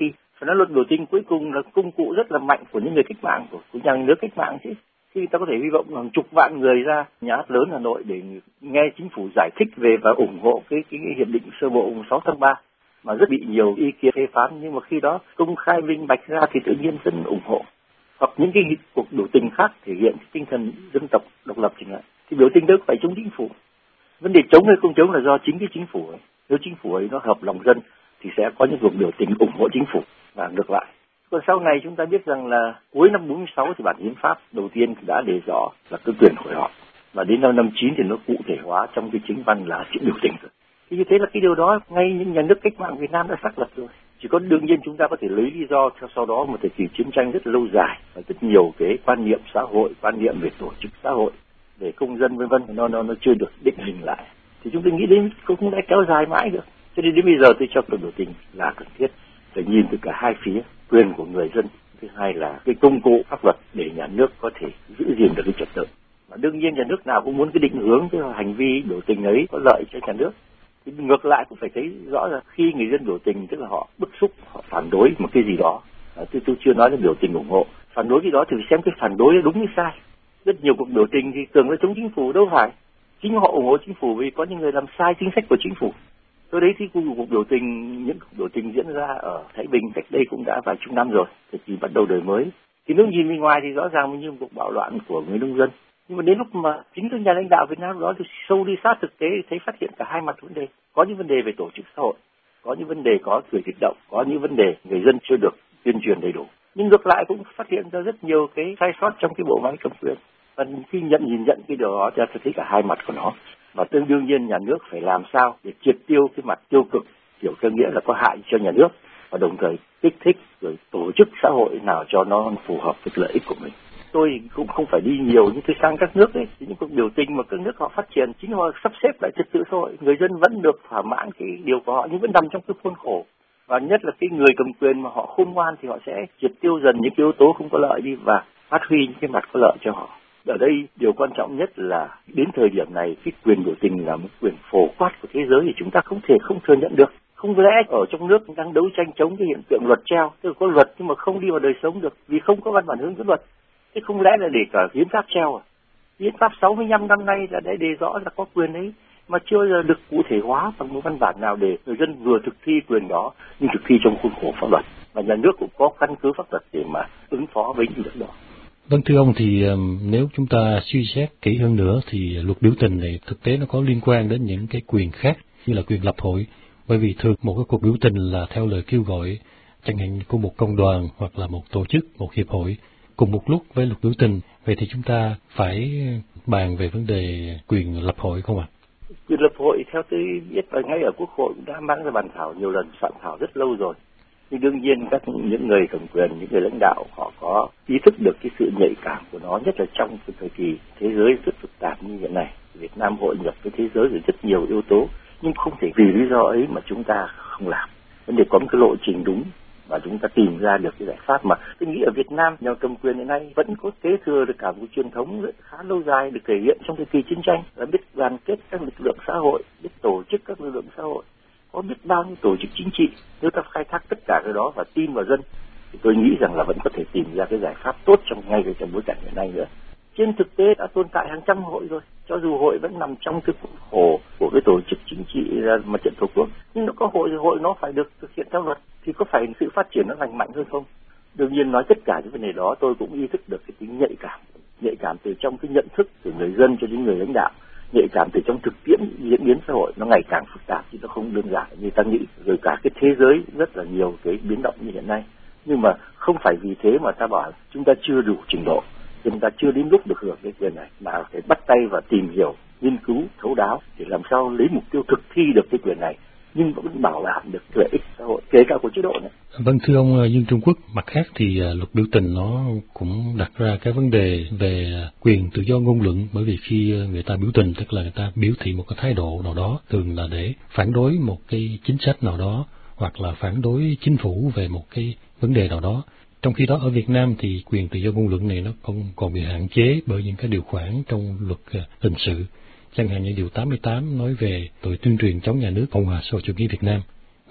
Và nó luật biểu tình cuối cùng là công cụ rất là mạnh của những người cách mạng, của nhà nước cách mạng chứ. Khi ta có thể hy vọng hàng chục vạn người ra nhà hát lớn Hà Nội để nghe chính phủ giải thích về và ủng hộ cái hiệp định sơ bộ 6 tháng 3 mà rất bị nhiều ý kiến phê phán, nhưng mà khi đó công khai minh bạch ra thì tự nhiên dân ủng hộ. Hoặc những cái cuộc biểu tình khác thể hiện tinh thần dân tộc độc lập chẳng hạn, thì biểu tình đó phải chống chính phủ. Vấn đề chống hay không chống là do chính cái chính phủ ấy. Nếu chính phủ ấy nó hợp lòng dân thì sẽ có những cuộc biểu tình ủng hộ chính phủ và ngược lại. Còn sau này chúng ta biết rằng là cuối năm 46 thì bản hiến pháp đầu tiên đã đề rõ là cái quyền hội họp, và đến năm 59 thì nó cụ thể hóa trong cái chính văn là sự biểu tình rồi. Thì như thế là cái điều đó ngay những nhà nước cách mạng Việt Nam đã xác lập rồi. Chỉ có đương nhiên chúng ta có thể lấy lý do sau đó một thời kỳ chiến tranh rất lâu dài và rất nhiều cái quan niệm xã hội, quan niệm về tổ chức xã hội, về công dân vân vân, nó chưa được định hình lại. Thì chúng tôi nghĩ đến cũng đã kéo dài mãi được. Cho nên đến bây giờ tôi cho cuộc biểu tình là cần thiết, phải nhìn từ cả hai phía, quyền của người dân, thứ hai là cái công cụ pháp luật để nhà nước có thể giữ gìn được cái trật tự. Và đương nhiên nhà nước nào cũng muốn cái định hướng cái hành vi biểu tình ấy có lợi cho nhà nước. Thì ngược lại cũng phải thấy rõ là khi người dân biểu tình tức là họ bức xúc, họ phản đối một cái gì đó. Tôi chưa nói là biểu tình ủng hộ. Phản đối cái đó thì phải xem cái phản đối là đúng hay sai. Rất nhiều cuộc biểu tình thì thường là chống chính phủ, đâu phải. Chính họ ủng hộ chính phủ vì có những người làm sai chính sách của chính phủ. Tôi đấy thì những cuộc biểu tình diễn ra ở Thái Bình cách đây cũng đã vài chục năm rồi, thời kỳ bắt đầu đời mới. Thì nếu nhìn bên ngoài thì rõ ràng như một cuộc bạo loạn của người nông dân. Nhưng mà đến lúc mà chính các nhà lãnh đạo Việt Nam đó thì sâu đi sát thực tế thì thấy phát hiện cả hai mặt vấn đề. Có những vấn đề về tổ chức xã hội, có những vấn đề có người kích động, có những vấn đề người dân chưa được tuyên truyền đầy đủ. Nhưng ngược lại cũng phát hiện ra rất nhiều cái sai sót trong cái bộ máy cầm quyền. Và khi nhìn nhận cái điều đó thì tôi thấy cả hai mặt của nó. Và đương nhiên nhà nước phải làm sao để triệt tiêu cái mặt tiêu cực, kiểu theo nghĩa là có hại cho nhà nước, và đồng thời kích thích rồi tổ chức xã hội nào cho nó phù hợp với lợi ích của mình. Tôi cũng không phải đi nhiều như tôi sang các nước ấy, những cuộc biểu tình mà các nước họ phát triển, chính họ sắp xếp lại trật tự xã hội, người dân vẫn được thỏa mãn cái điều của họ nhưng vẫn nằm trong cái khuôn khổ. Và nhất là cái người cầm quyền mà họ khôn ngoan thì họ sẽ triệt tiêu dần những yếu tố không có lợi đi và phát huy những cái mặt có lợi cho họ. Ở đây điều quan trọng nhất là đến thời điểm này cái quyền biểu tình là một quyền phổ quát của thế giới thì chúng ta không thể không thừa nhận được. Không lẽ ở trong nước đang đấu tranh chống cái hiện tượng luật treo, tức là có luật nhưng mà không đi vào đời sống được vì không có văn bản hướng dẫn luật. Thế không lẽ là để cả hiến pháp treo à? Hiến pháp 65 năm nay đã đề rõ là có quyền ấy mà chưa bao giờ được cụ thể hóa bằng một văn bản nào để người dân vừa thực thi quyền đó nhưng thực thi trong khuôn khổ pháp luật, và nhà nước cũng có căn cứ pháp luật để mà ứng phó với những việc đó. Vâng, thưa ông, thì nếu chúng ta suy xét kỹ hơn nữa thì luật biểu tình này thực tế nó có liên quan đến những cái quyền khác như là quyền lập hội, bởi vì thường một cái cuộc biểu tình là theo lời kêu gọi chẳng hạn của một công đoàn hoặc là một tổ chức, một hiệp hội cùng một lúc với luật biểu tình. Vậy thì chúng ta phải bàn về vấn đề quyền lập hội không ạ? Quyền lập hội theo tôi biết là ngay ở Quốc hội cũng đã mang ra bàn thảo nhiều lần, soạn thảo rất lâu rồi. Nhưng đương nhiên những người cầm quyền, những người lãnh đạo họ có ý thức được cái sự nhạy cảm của nó, nhất là trong cái thời kỳ thế giới rất phức tạp như hiện nay. Việt Nam hội nhập với thế giới với rất nhiều yếu tố, nhưng không thể vì lý do ấy mà chúng ta không làm. Vấn đề có một cái lộ trình đúng và chúng ta tìm ra được cái giải pháp mà tôi nghĩ ở Việt Nam nhà cầm quyền hiện nay vẫn có kế thừa được cả một truyền thống rất khá lâu dài được thể hiện trong thời kỳ chiến tranh, là biết đoàn kết các lực lượng xã hội, biết tổ chức các lực lượng xã hội, có biết bao nhiêu tổ chức chính trị. Nếu ta khai thác tất cả cái đó và tin vào dân thì tôi nghĩ rằng là vẫn có thể tìm ra cái giải pháp tốt ngay trong bối cảnh hiện nay nữa. Trên thực tế đã tồn tại hàng trăm hội rồi, cho dù hội vẫn nằm trong cái khuôn khổ của cái tổ chức chính trị là Mặt trận Tổ quốc, nhưng nó có hội nó phải được thực hiện theo luật, thì có phải sự phát triển nó lành mạnh hơn không? Đương nhiên nói tất cả những vấn đề đó tôi cũng ý thức được cái tính nhạy cảm từ trong cái nhận thức từ người dân cho đến người lãnh đạo, nhạy cảm từ trong thực tiễn diễn biến xã hội nó ngày càng phức tạp chứ nó không đơn giản như ta nghĩ, rồi cả cái thế giới rất là nhiều cái biến động như hiện nay. Nhưng mà không phải vì thế mà ta bảo chúng ta chưa đủ trình độ, chúng ta chưa đến lúc được hưởng cái quyền này, mà phải bắt tay và tìm hiểu, nghiên cứu thấu đáo để làm sao lấy mục tiêu thực thi được cái quyền này nhưng vẫn bảo đảm được lợi ích xã hội, kể cả của chế độ này. Vâng, thưa ông Dương Trung Quốc, mặt khác thì luật biểu tình nó cũng đặt ra cái vấn đề về quyền tự do ngôn luận, bởi vì khi người ta biểu tình tức là người ta biểu thị một cái thái độ nào đó, thường là để phản đối một cái chính sách nào đó hoặc là phản đối chính phủ về một cái vấn đề nào đó. Trong khi đó ở Việt Nam thì quyền tự do ngôn luận này nó còn bị hạn chế bởi những cái điều khoản trong luật hình sự, chẳng hạn như điều 88 nói về tội tuyên truyền chống nhà nước Cộng hòa xã hội chủ nghĩa Việt Nam.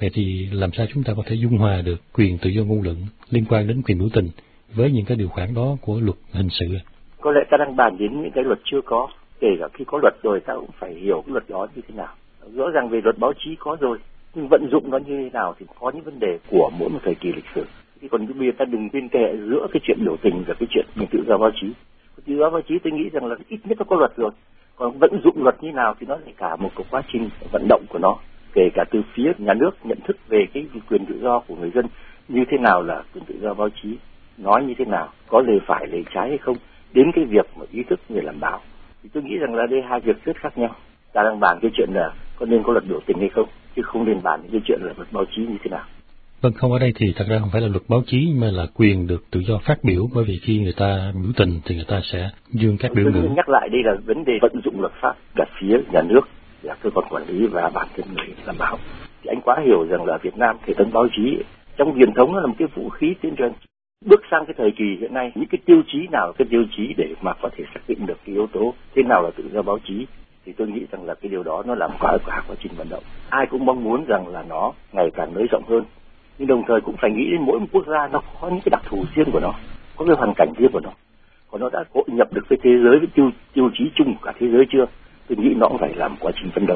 Vậy thì làm sao chúng ta có thể dung hòa được quyền tự do ngôn luận liên quan đến quyền biểu tình với những cái điều khoản đó của luật hình sự? Có lẽ ta đang bàn đến những cái luật chưa có. Kể cả khi có luật rồi ta cũng phải hiểu cái luật đó như thế nào. Rõ ràng về luật báo chí có rồi, nhưng vận dụng nó như thế nào thì có những vấn đề của mỗi một thời kỳ lịch sử. Thì còn bây giờ ta đừng liên hệ giữa cái chuyện biểu tình và cái chuyện tự do báo chí. Tự do báo chí tôi nghĩ rằng là ít nhất nó có luật rồi. Còn vận dụng luật như nào thì nó lại cả một cái quá trình vận động của nó. Kể cả từ phía nhà nước nhận thức về cái quyền tự do của người dân như thế nào là quyền tự do báo chí, nói như thế nào, có lề phải lề trái hay không, đến cái việc mà ý thức người làm báo. Thì tôi nghĩ rằng là đây hai việc rất khác nhau. Ta đang bàn cái chuyện là có nên có luật biểu tình hay không, chứ không nên bàn cái chuyện là luật báo chí như thế nào. Vâng, không, ở đây thì thật ra không phải là luật báo chí mà là quyền được tự do phát biểu, bởi vì khi người ta biểu tình thì người ta sẽ dương các biểu ngữ. Tôi nhắc lại đây là vấn đề vận dụng luật pháp cả phía nhà nước, là cơ quan quản lý và bản thân người làm báo. Thì anh quá hiểu rằng là Việt Nam hệ thống báo chí trong truyền thống nó là một cái vũ khí tuyên truyền. Bước sang cái thời kỳ hiện nay, những cái tiêu chí nào, cái tiêu chí để mà có thể xác định được cái yếu tố thế nào là tự do báo chí, thì tôi nghĩ rằng là cái điều đó nó làm cả quá trình vận động. Ai cũng mong muốn rằng là nó ngày càng nới rộng hơn, nhưng đồng thời cũng phải nghĩ đến mỗi một quốc gia nó có những cái đặc thù riêng của nó, có cái hoàn cảnh riêng của nó. Còn nó đã hội nhập được với thế giới, với tiêu chí chung của cả thế giới chưa? Tôi nghĩ nó cũng phải làm quá trình phấn đấu.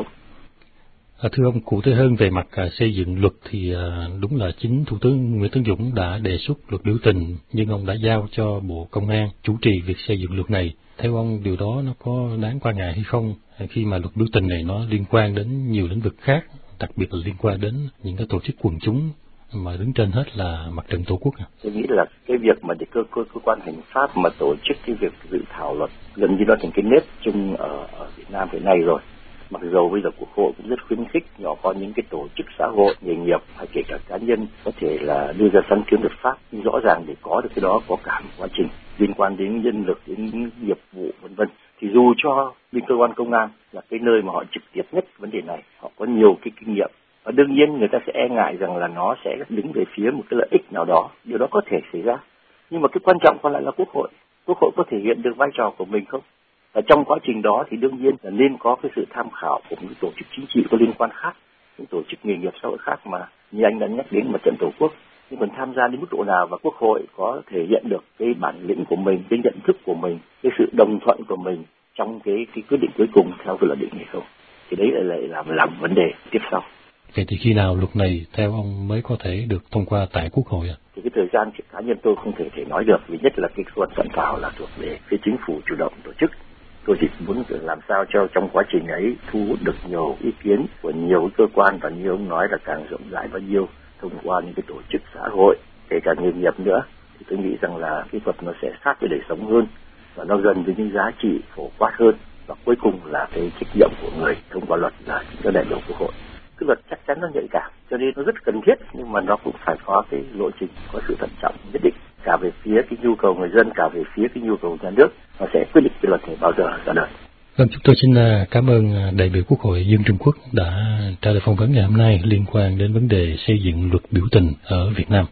Thưa ông, cụ thể hơn về mặt xây dựng luật thì đúng là chính Thủ tướng Nguyễn Tấn Dũng đã đề xuất luật biểu tình, nhưng ông đã giao cho Bộ Công an chủ trì việc xây dựng luật này. Theo ông, điều đó nó có đáng quan ngại hay không, khi mà luật biểu tình này nó liên quan đến nhiều lĩnh vực khác, đặc biệt là liên quan đến những cái tổ chức quần chúng mà đứng trên hết là Mặt trận Tổ quốc? Tôi nghĩ là cái việc mà để cơ quan hành pháp mà tổ chức cái việc dự thảo luật gần như nó thành cái nếp chung ở Việt Nam hiện nay rồi. Mặc dù bây giờ Quốc hội cũng rất khuyến khích nhỏ có những cái tổ chức xã hội, nghề nghiệp hay kể cả cá nhân có thể là đưa ra sáng kiến luật pháp, nhưng rõ ràng để có được cái đó có cả một quá trình liên quan đến nhân lực, đến nghiệp vụ vân vân. Thì dù cho bên cơ quan công an là cái nơi mà họ trực tiếp nhất vấn đề này, họ có nhiều cái kinh nghiệm, và đương nhiên người ta sẽ e ngại rằng là nó sẽ đứng về phía một cái lợi ích nào đó, điều đó có thể xảy ra. Nhưng mà cái quan trọng còn lại là Quốc hội có thể hiện được vai trò của mình không? Và trong quá trình đó thì đương nhiên là nên có cái sự tham khảo của những tổ chức chính trị có liên quan khác, những tổ chức nghề nghiệp xã hội khác mà như anh đã nhắc đến Mặt trận Tổ quốc. Nhưng còn tham gia đến mức độ nào và Quốc hội có thể hiện được cái bản lĩnh của mình, cái nhận thức của mình, cái sự đồng thuận của mình trong cái quyết định cuối cùng theo cái luật định hay không? Thì đấy lại làm vấn đề tiếp sau. Vậy thì khi nào luật này theo ông mới có thể được thông qua tại Quốc hội ạ? Thì cái thời gian cá nhân tôi không thể nói được, vì nhất là cái cơ quan soạn thảo là thuộc về phía chính phủ chủ động tổ chức. Tôi chỉ muốn làm sao cho trong quá trình ấy thu hút được nhiều ý kiến của nhiều cơ quan, và như ông nói là càng rộng rãi bao nhiêu thông qua những cái tổ chức xã hội, kể cả nghề nghiệp nữa, thì tôi nghĩ rằng là cái luật nó sẽ sát với đời sống hơn và nó gần với những giá trị phổ quát hơn, và cuối cùng là cái trách nhiệm của người thông qua luật là chính các đại biểu Quốc hội. Cái luật chắc chắn nó nhạy cảm, cho nên nó rất cần thiết, nhưng mà nó cũng phải có cái lộ trình, có sự thận trọng nhất định, cả về phía cái nhu cầu người dân, cả về phía cái nhu cầu nhà nước, nó sẽ quyết định cái luật này bao giờ ra đời. Vâng, chúng tôi xin cảm ơn đại biểu Quốc hội Dương Trung Quốc đã trả lời phỏng vấn ngày hôm nay liên quan đến vấn đề xây dựng luật biểu tình ở Việt Nam.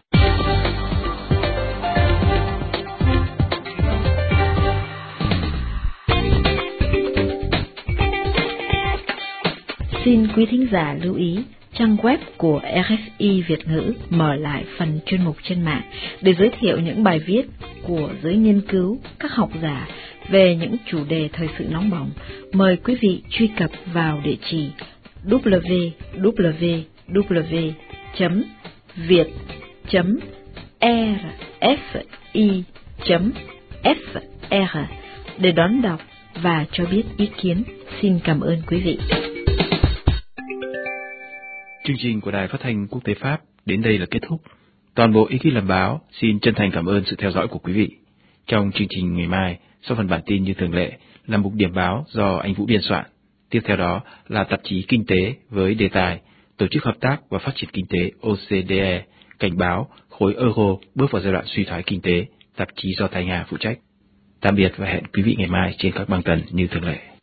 Xin quý thính giả lưu ý, trang web của RFI Việt ngữ mở lại phần chuyên mục trên mạng để giới thiệu những bài viết của giới nghiên cứu, các học giả về những chủ đề thời sự nóng bỏng. Mời quý vị truy cập vào địa chỉ www.viet.rfi.fr để đón đọc và cho biết ý kiến. Xin cảm ơn quý vị. Chương trình của Đài Phát thanh Quốc tế Pháp đến đây là kết thúc. Toàn bộ ekip làm báo xin chân thành cảm ơn sự theo dõi của quý vị. Trong chương trình ngày mai, sau phần bản tin như thường lệ, là mục điểm báo do anh Vũ biên soạn. Tiếp theo đó là tạp chí Kinh tế với đề tài Tổ chức Hợp tác và Phát triển Kinh tế OCDE, cảnh báo khối euro bước vào giai đoạn suy thoái kinh tế, tạp chí do Thái Nga phụ trách. Tạm biệt và hẹn quý vị ngày mai trên các băng tần như thường lệ.